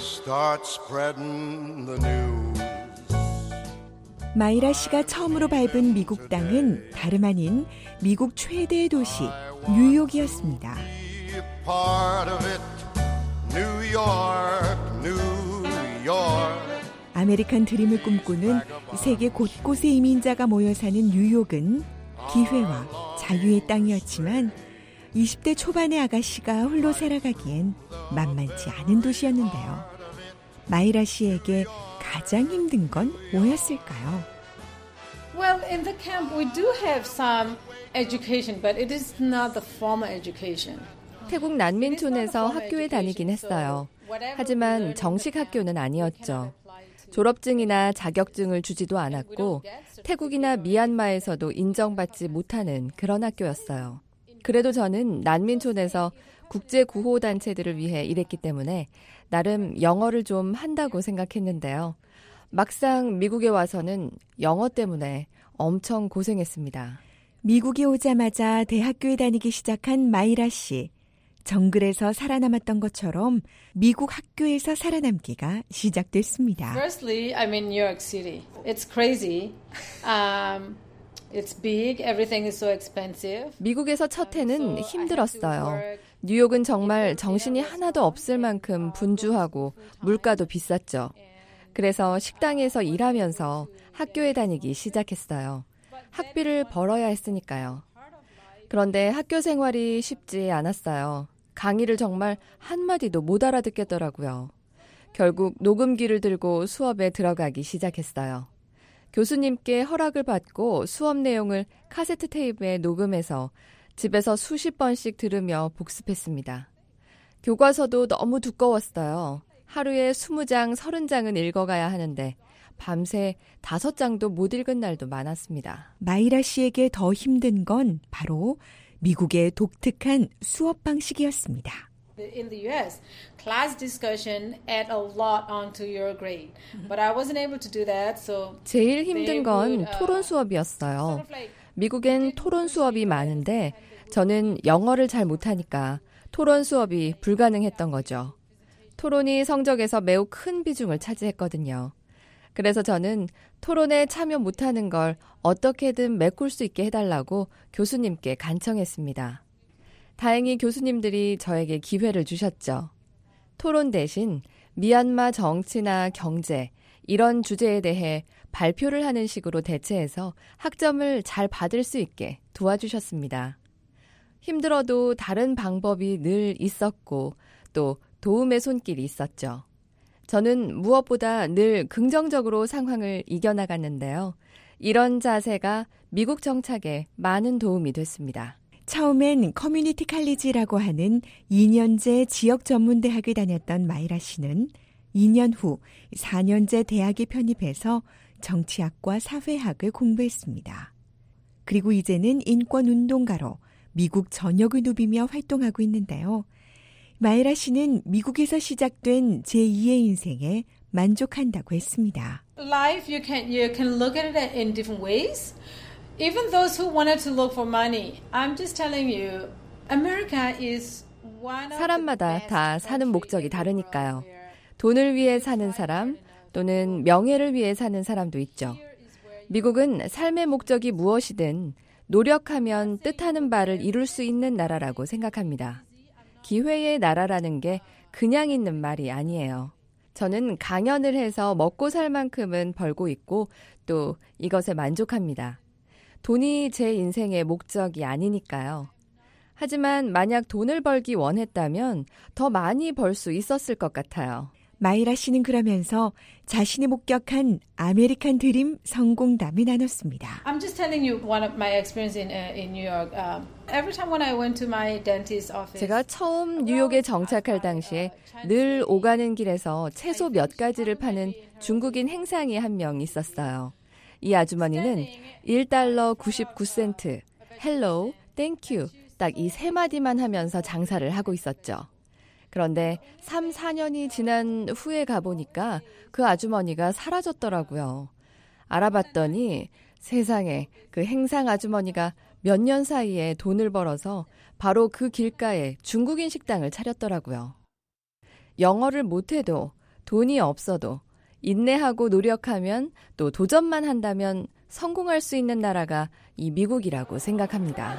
마이라 씨가 처음으로 밟은 미국 땅은 다름 아닌 미국 최대의 도시 뉴욕이었습니다. 아메리칸 드림을 꿈꾸는 세계 곳곳의 이민자가 모여 사는 뉴욕은 기회와 자유의 땅이었지만 20대 초반의 아가씨가 홀로 살아가기엔 만만치 않은 도시였는데요. 마이라 씨에게 가장 힘든 건 뭐였을까요? Well, in the camp we do have some education, but it is not the formal education. 태국 난민촌에서 학교에 다니긴 했어요. 하지만 정식 학교는 아니었죠. 졸업증이나 자격증을 주지도 않았고 태국이나 미얀마에서도 인정받지 못하는 그런 학교였어요. 그래도 저는 난민촌에서 국제구호단체들을 위해 일했기 때문에 나름 영어를 좀 한다고 생각했는데요. 막상 미국에 와서는 영어 때문에 엄청 고생했습니다. 미국에 오자마자 대학교에 다니기 시작한 마이라 씨. 정글에서 살아남았던 것처럼 미국 학교에서 살아남기가 시작됐습니다. Firstly, I'm in New York City. It's crazy. It's big. Everything is so expensive. 미국에서 첫 해는 힘들었어요. 뉴욕은 정말 정신이 하나도 없을 만큼 분주하고 물가도 비쌌죠. 그래서 식당에서 일하면서 학교에 다니기 시작했어요. 학비를 벌어야 했으니까요. 그런데 학교 생활이 쉽지 않았어요. 강의를 정말 한마디도 못 알아듣겠더라고요. 결국 녹음기를 들고 수업에 들어가기 시작했어요. 교수님께 허락을 받고 수업 내용을 카세트 테이프에 녹음해서 집에서 수십 번씩 들으며 복습했습니다. 교과서도 너무 두꺼웠어요. 하루에 20장, 30장은 읽어가야 하는데 밤새 5장도 못 읽은 날도 많았습니다. 마이라 씨에게 더 힘든 건 바로 미국의 독특한 수업 방식이었습니다. In the US, class discussion add a lot onto your grade. But I wasn't able to do that, so 제일 힘든 건 토론 수업이었어요. 미국엔 토론 수업이 많은데 저는 영어를 잘 못하니까 토론 수업이 불가능했던 거죠. 토론이 성적에서 매우 큰 비중을 차지했거든요. 그래서 저는 토론에 참여 못하는 걸 어떻게든 메꿀 수 있게 해달라고 교수님께 간청했습니다. 다행히 교수님들이 저에게 기회를 주셨죠. 토론 대신 미얀마 정치나 경제 이런 주제에 대해 발표를 하는 식으로 대체해서 학점을 잘 받을 수 있게 도와주셨습니다. 힘들어도 다른 방법이 늘 있었고 또 도움의 손길이 있었죠. 저는 무엇보다 늘 긍정적으로 상황을 이겨나갔는데요. 이런 자세가 미국 정착에 많은 도움이 됐습니다. 처음엔 커뮤니티 칼리지라고 하는 2년제 지역 전문대학을 다녔던 마이라 씨는 2년 후 4년제 대학에 편입해서 정치학과 사회학을 공부했습니다. 그리고 이제는 인권운동가로 미국 전역을 누비며 활동하고 있는데요. 마이라 씨는 미국에서 시작된 제2의 인생에 만족한다고 했습니다. Life, you can look at it in different ways. Even those who wanted to look for money, I'm just telling you, America is one of 사람마다 다 사는 목적이 다르니까요. 돈을 위해 사는 사람 또는 명예를 위해 사는 사람도 있죠. 미국은 삶의 목적이 무엇이든 노력하면 뜻하는 바를 이룰 수 있는 나라라고 생각합니다. 기회의 나라라는 게 그냥 있는 말이 아니에요. 저는 강연을 해서 먹고 살 만큼은 벌고 있고 또 이것에 만족합니다. 돈이 제 인생의 목적이 아니니까요. 하지만 만약 돈을 벌기 원했다면 더 많이 벌 수 있었을 것 같아요. 마이라 씨는 그러면서 자신이 목격한 아메리칸 드림 성공담을 나눴습니다. I'm just telling you one of my experience in New York. Every time when I went to my dentist office. 제가 처음 뉴욕에 정착할 당시에 늘 오가는 길에서 채소 몇 가지를 파는 중국인 행상이 한 명 있었어요. 이 아주머니는 1달러 99센트, 헬로우, 땡큐 딱 이 세 마디만 하면서 장사를 하고 있었죠. 그런데 3, 4년이 지난 후에 가보니까 그 아주머니가 사라졌더라고요. 알아봤더니 세상에 그 행상 아주머니가 몇 년 사이에 돈을 벌어서 바로 그 길가에 중국인 식당을 차렸더라고요. 영어를 못해도 돈이 없어도 인내하고 노력하면 또 도전만 한다면 성공할 수 있는 나라가 이 미국이라고 생각합니다.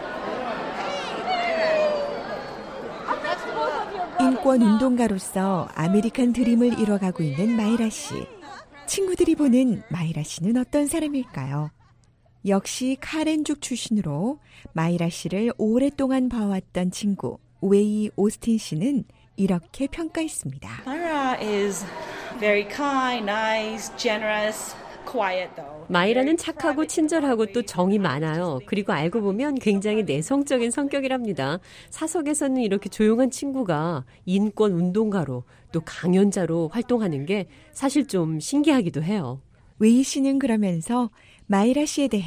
인권운동가로서 아메리칸 드림을 이뤄가고 있는 마이라 씨. 친구들이 보는 마이라 씨는 어떤 사람일까요? 역시 카렌족 출신으로 마이라 씨를 오랫동안 봐왔던 친구 웨이 오스틴 씨는 이렇게 평가했습니다. Myra is very kind, nice, generous. 마이라는 착하고 친절하고 또 정이 많아요. 그리고 알고 보면 굉장히 내성적인 성격이랍니다. 사석에서는 이렇게 조용한 친구가 인권 운동가로 또 강연자로 활동하는 게 사실 좀 신기하기도 해요. 웨이 씨는 그러면서 마이라 씨에 대해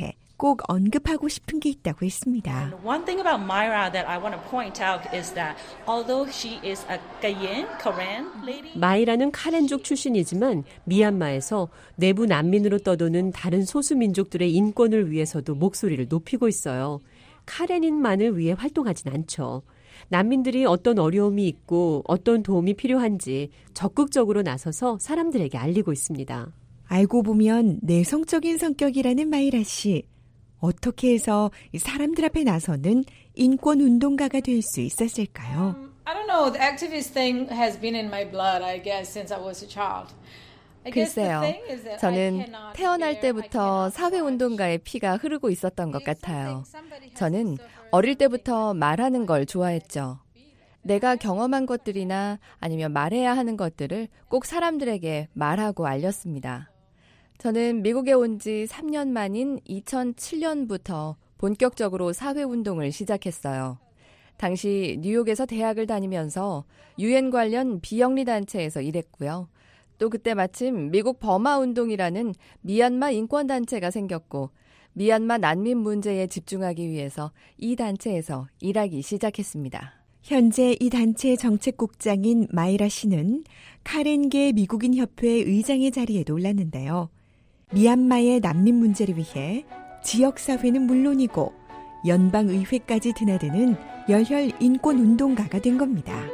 꼭 언급하고 싶은 게 있다고 했습니다. One thing about Myra that I want to point out is that although she is a Korean lady, 마이라는 카렌족 출신이지만 미얀마에서 내부 난민으로 떠도는 다른 소수 민족들의 인권을 위해서도 목소리를 높이고 있어요. 카렌인만을 위해 활동하진 않죠. 난민들이 어떤 어려움이 있고 어떤 도움이 필요한지 적극적으로 나서서 사람들에게 알리고 있습니다. 알고 보면 내성적인 성격이라는 마이라 씨. 어떻게 해서 사람들 앞에 나서는 인권 운동가가 될 수 있었을까요? I don't know. The activist thing has been in my blood, I guess, since I was a child. 글쎄요. 저는 태어날 때부터 사회운동가의 피가 흐르고 있었던 것 같아요. 저는 어릴 때부터 말하는 걸 좋아했죠. 내가 경험한 것들이나 아니면 말해야 하는 것들을 꼭 사람들에게 말하고 알렸습니다. 저는 미국에 온 지 3년 만인 2007년부터 본격적으로 사회운동을 시작했어요. 당시 뉴욕에서 대학을 다니면서 유엔 관련 비영리 단체에서 일했고요. 또 그때 마침 미국 버마 운동이라는 미얀마 인권단체가 생겼고 미얀마 난민 문제에 집중하기 위해서 이 단체에서 일하기 시작했습니다. 현재 이 단체의 정책국장인 마이라 씨는 카렌계 미국인 협회 의장의 자리에도 올랐는데요. 미얀마의 난민 문제를 위해 지역사회는 물론이고 연방의회까지 드나드는 열혈 인권운동가가 된 겁니다.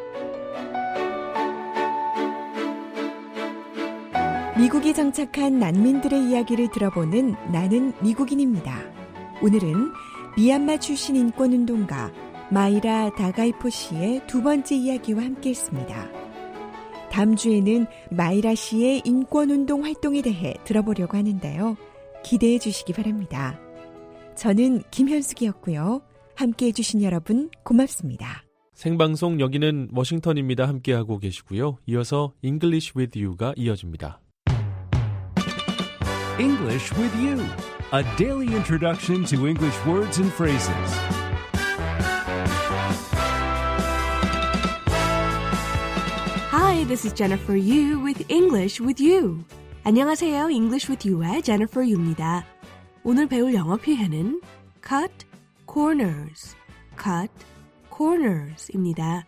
미국에 정착한 난민들의 이야기를 들어보는 나는 미국인입니다. 오늘은 미얀마 출신 인권운동가 마이라 다가이포 씨의 두 번째 이야기와 함께했습니다. 다음 주에는 마이라 씨의 인권운동 활동에 대해 들어보려고 하는데요. 기대해 주시기 바랍니다. 저는 김현숙이었고요. 함께해 주신 여러분 고맙습니다. 생방송 여기는 워싱턴입니다. 함께하고 계시고요. 이어서 English with You가 이어집니다. English with You, a daily introduction to English words and phrases. Hi, this is Jennifer Yu with English with You. 안녕하세요. English with You의 Jennifer Yu입니다. 오늘 배울 영어 표현은 cut corners, cut corners입니다.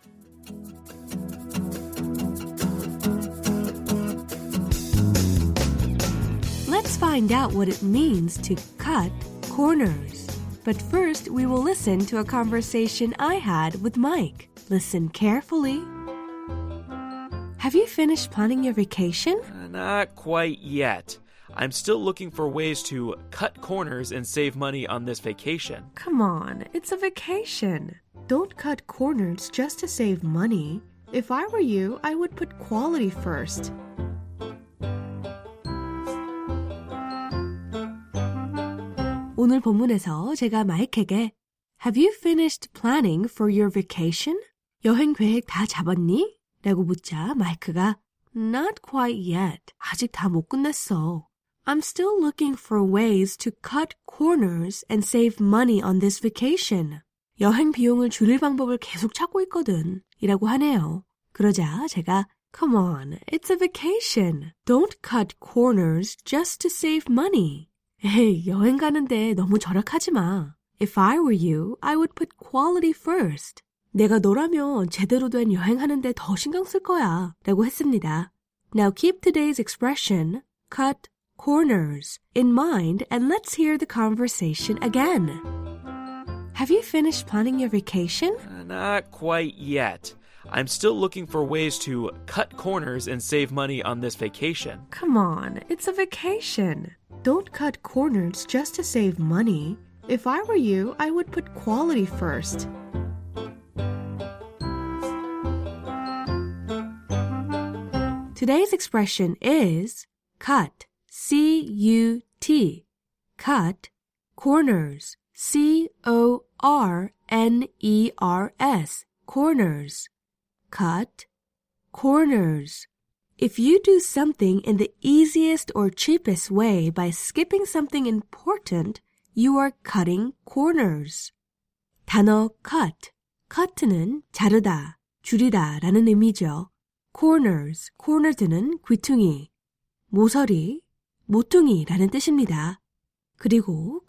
Let's find out what it means to cut corners. But first, we will listen to a conversation I had with Mike. Listen carefully. Have you finished planning your vacation? Not quite yet. I'm still looking for ways to cut corners and save money on this vacation. Come on, it's a vacation. Don't cut corners just to save money. If I were you, I would put quality first. 오늘 본문에서 제가 마이크에게 Have you finished planning for your vacation? 여행 계획 다 잡았니? 라고 묻자 마이크가 Not quite yet. 아직 다 못 끝냈어. I'm still looking for ways to cut corners and save money on this vacation. 여행 비용을 줄일 방법을 계속 찾고 있거든. 이라고 하네요. 그러자 제가 Come on, it's a vacation. Don't cut corners just to save money. 에이, 여행 가는데 너무 절약하지 마. If I were you, I would put quality first. 내가 너라면 제대로 된 여행하는데 더 신경 쓸 거야. 라고 했습니다. Now keep today's expression, cut corners, in mind and let's hear the conversation again. Have you finished planning your vacation? Not quite yet. I'm still looking for ways to cut corners and save money on this vacation. Come on, it's a vacation. Don't cut corners just to save money. If I were you, I would put quality first. Today's expression is cut, C-U-T, cut, corners, C-O-R-N-E-R-S, corners, cut, corners. If you do something in the easiest or cheapest way by skipping something important, you are cutting corners. 단어 cut, cut는 자르다, 줄이다 라는 의미죠. corners, corners는 귀퉁이, 모서리, 모퉁이라는 뜻입니다. 그리고 cut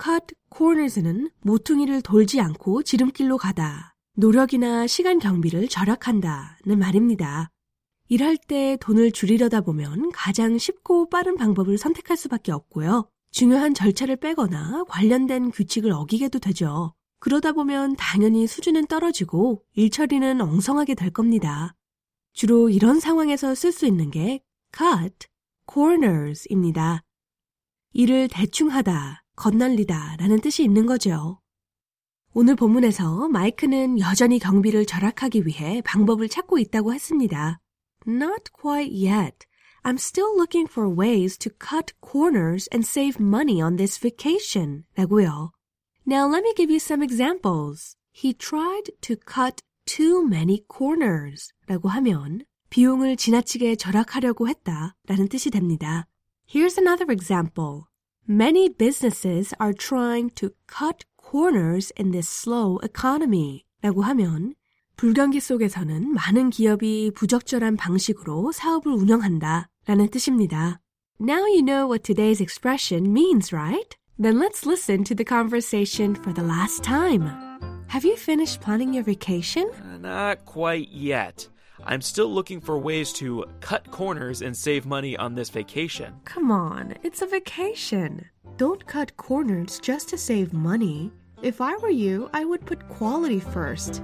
corners는 모퉁이를 돌지 않고 지름길로 가다, 노력이나 시간 경비를 절약한다는 말입니다. 일할 때 돈을 줄이려다 보면 가장 쉽고 빠른 방법을 선택할 수밖에 없고요. 중요한 절차를 빼거나 관련된 규칙을 어기게도 되죠. 그러다 보면 당연히 수준은 떨어지고 일 처리는 엉성하게 될 겁니다. 주로 이런 상황에서 쓸 수 있는 게 cut corners입니다. 일을 대충 하다, 건날리다 라는 뜻이 있는 거죠. 오늘 본문에서 마이크는 여전히 경비를 절약하기 위해 방법을 찾고 있다고 했습니다. Not quite yet. I'm still looking for ways to cut corners and save money on this vacation. 라고요. Now let me give you some examples. He tried to cut too many corners. 라고 하면 비용을 지나치게 절약하려고 했다 라는 뜻이 됩니다. Here's another example. Many businesses are trying to cut corners in this slow economy. 라고 하면 불경기 속에서는 많은 기업이 부적절한 방식으로 사업을 운영한다 라는 뜻입니다. Now you know what today's expression means, right? Then let's listen to the conversation for the last time. Have you finished planning your vacation? Not quite yet. I'm still looking for ways to cut corners and save money on this vacation. Come on, it's a vacation. Don't cut corners just to save money. If I were you, I would put quality first.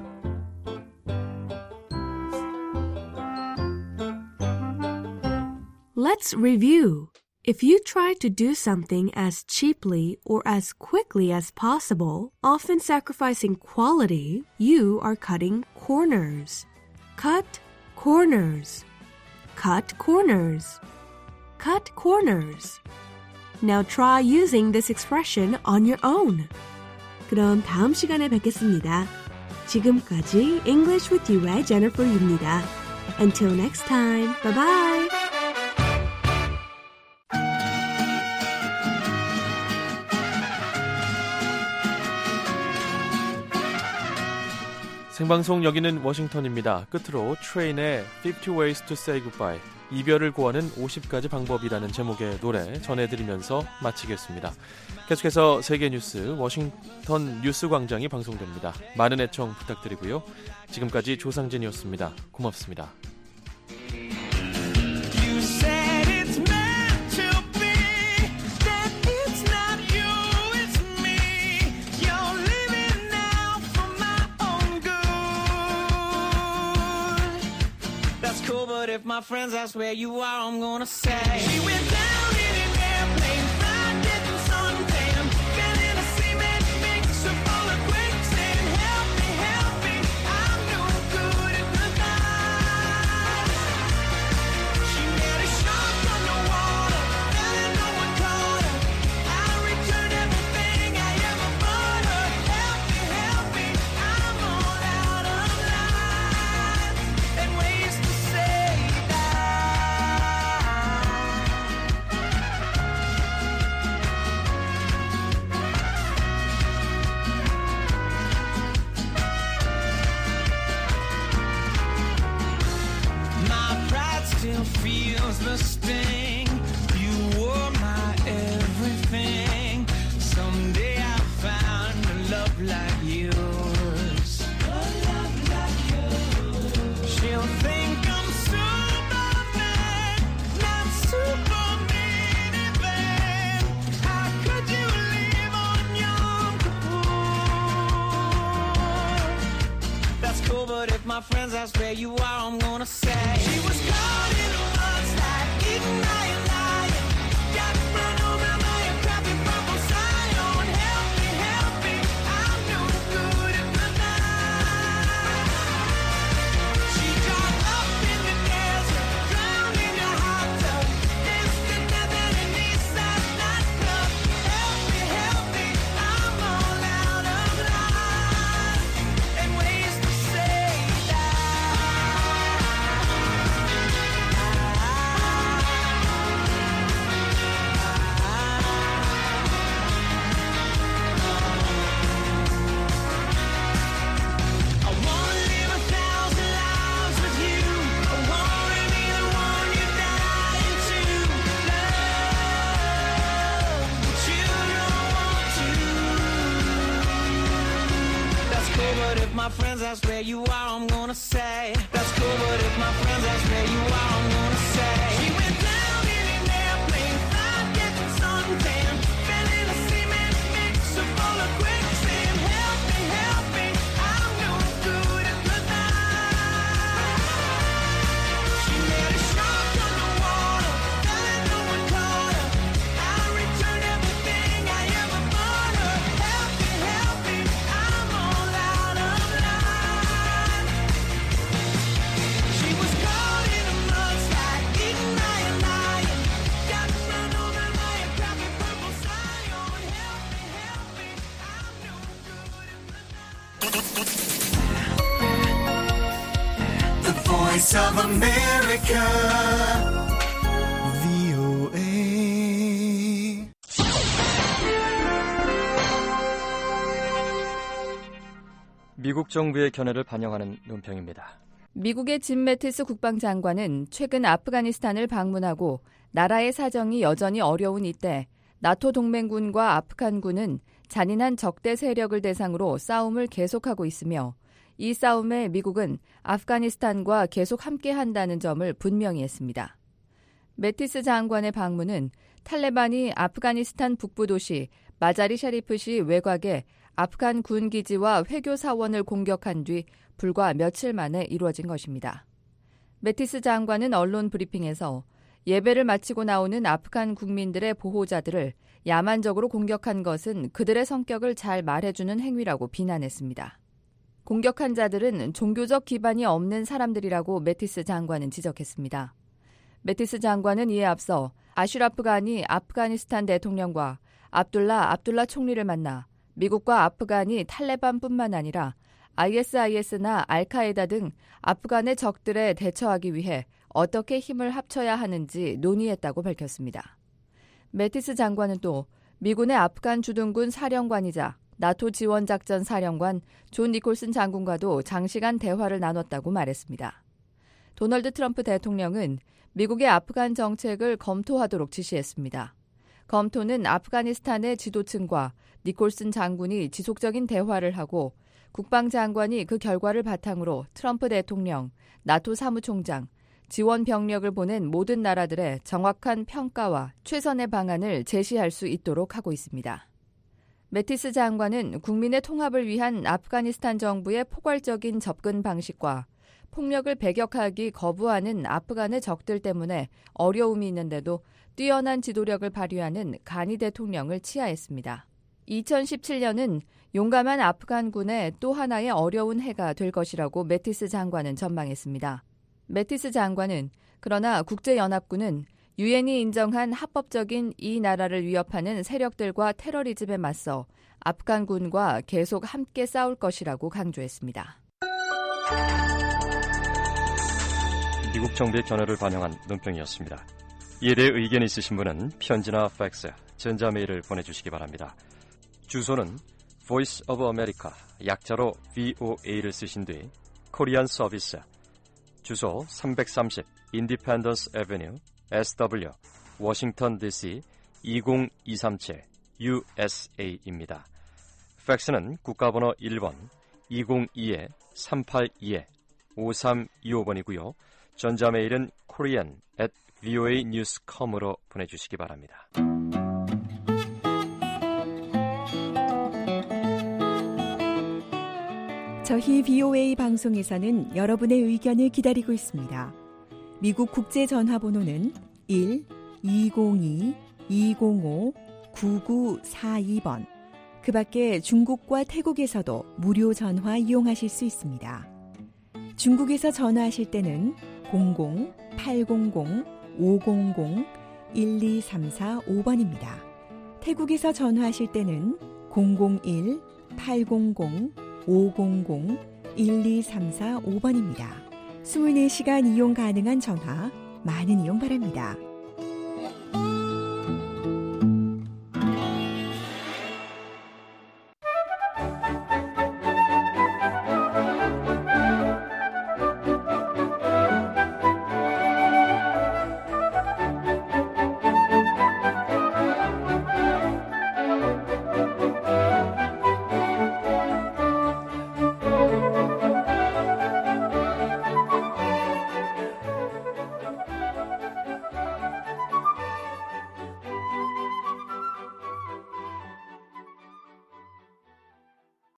Let's review. If you try to do something as cheaply or as quickly as possible, often sacrificing quality, you are cutting corners. Cut corners. Cut corners. Cut corners. Now try using this expression on your own. 그럼 다음 시간에 뵙겠습니다. 지금까지 English with You의 Jennifer Yu입니다. Until next time. Bye bye. 생방송 여기는 워싱턴입니다. 끝으로 트레인의 50 Ways to Say Goodbye, 이별을 고하는 50가지 방법이라는 제목의 노래 전해드리면서 마치겠습니다. 계속해서 세계 뉴스 워싱턴 뉴스광장이 방송됩니다. 많은 애청 부탁드리고요. 지금까지 조상진이었습니다. 고맙습니다. But if my friends ask where you are, I'm gonna say we went down in an airplane, flying getting suntan, been in a cement mixer full of quicksand. Help me, I'm no good at the night. She met a shark underwater, and no one caught her. I returned everything I ever bought her. Help me, I'm all out of line and ways to say. Still feels the sting. You were my everything. Someday I'll find a love like yours. A love like yours. She'll think I'm Superman, not Superman even. How could you live on Yom Kippur? That's cool, but if my friends ask where you are, I'm gonna say she was caught in a mudslide, eaten by a lion, got run over by a crappy purple scion. Help me, I'm no good at the night. She got up in the desert, drowned in a hot tub, instant death in an Eastside nightclub. Help me, I'm all out of line and ways to say that. cool, but if my friends ask where you are, I'm gonna say that's cool, but if my friends ask where you are, I'm gonna say she went down in an airplane, fried, getting suntan, fell in a cement mixer full of quicksand. Help me, I'm no good at the night. She made a shark underwater, died, no one caught her. I returned everything I ever bought her. Help me, I'm all out of line. She was caught in a mudslide, eaten by a lion, got run over by a crappy purple scion. Help me, I'm no good at the night. The Voice of America, VOA. 미국 정부의 견해를 반영하는 논평입니다. 미국의 짐 매티스 국방장관은 최근 아프가니스탄을 방문하고 나라의 사정이 여전히 어려운 이때 나토 동맹군과 아프간군은 잔인한 적대 세력을 대상으로 싸움을 계속하고 있으며 이 싸움에 미국은 아프가니스탄과 계속 함께한다는 점을 분명히 했습니다. 매티스 장관의 방문은 탈레반이 아프가니스탄 북부 도시 마자리 샤리프시 외곽에 아프간 군 기지와 회교 사원을 공격한 뒤 불과 며칠 만에 이루어진 것입니다. 매티스 장관은 언론 브리핑에서 예배를 마치고 나오는 아프간 국민들의 보호자들을 야만적으로 공격한 것은 그들의 성격을 잘 말해주는 행위라고 비난했습니다. 공격한 자들은 종교적 기반이 없는 사람들이라고 매티스 장관은 지적했습니다. 매티스 장관은 이에 앞서 아슈라프 간이 아프가니스탄 대통령과 압둘라 총리를 만나 미국과 아프간이 탈레반뿐만 아니라 ISIS나 알카에다 등 아프간의 적들에 대처하기 위해 어떻게 힘을 합쳐야 하는지 논의했다고 밝혔습니다. 매티스 장관은 또 미군의 아프간 주둔군 사령관이자 나토 지원작전 사령관 존 니콜슨 장군과도 장시간 대화를 나눴다고 말했습니다. 도널드 트럼프 대통령은 미국의 아프간 정책을 검토하도록 지시했습니다. 검토는 아프가니스탄의 지도층과 니콜슨 장군이 지속적인 대화를 하고 국방장관이 그 결과를 바탕으로 트럼프 대통령, 나토 사무총장, 지원 병력을 보낸 모든 나라들의 정확한 평가와 최선의 방안을 제시할 수 있도록 하고 있습니다. 매티스 장관은 국민의 통합을 위한 아프가니스탄 정부의 포괄적인 접근 방식과 폭력을 배격하기 거부하는 아프간의 적들 때문에 어려움이 있는데도 뛰어난 지도력을 발휘하는 가니 대통령을 치하했습니다. 2017년은 용감한 아프간군의 또 하나의 어려운 해가 될 것이라고 매티스 장관은 전망했습니다. 매티스 장관은 그러나 국제연합군은 유엔이 인정한 합법적인 이 나라를 위협하는 세력들과 테러리즘에 맞서 아프간군과 계속 함께 싸울 것이라고 강조했습니다. 미국 정부의 견해를 반영한 논평이었습니다. 이에 대해 의견이 있으신 분은 편지나 팩스, 전자메일을 보내주시기 바랍니다. 주소는 Voice of America, 약자로 VOA를 쓰신 뒤 코리안 서비스, 주소 330 Independence Avenue, SW, 워싱턴 DC 20237 USA입니다. 팩스는 국가번호 1번 202-382-5325번이고요. 전자메일은 korean@voanews.com으로 보내주시기 바랍니다. 저희 VOA 방송에서는 여러분의 의견을 기다리고 있습니다. 미국 국제전화번호는 1-202-205-9942번. 그 밖에 중국과 태국에서도 무료 전화 이용하실 수 있습니다. 중국에서 전화하실 때는 00-800-500-1234-5번입니다. 태국에서 전화하실 때는 001-800-500-1234-5번입니다. 24시간 이용 가능한 전화, 많은 이용 바랍니다.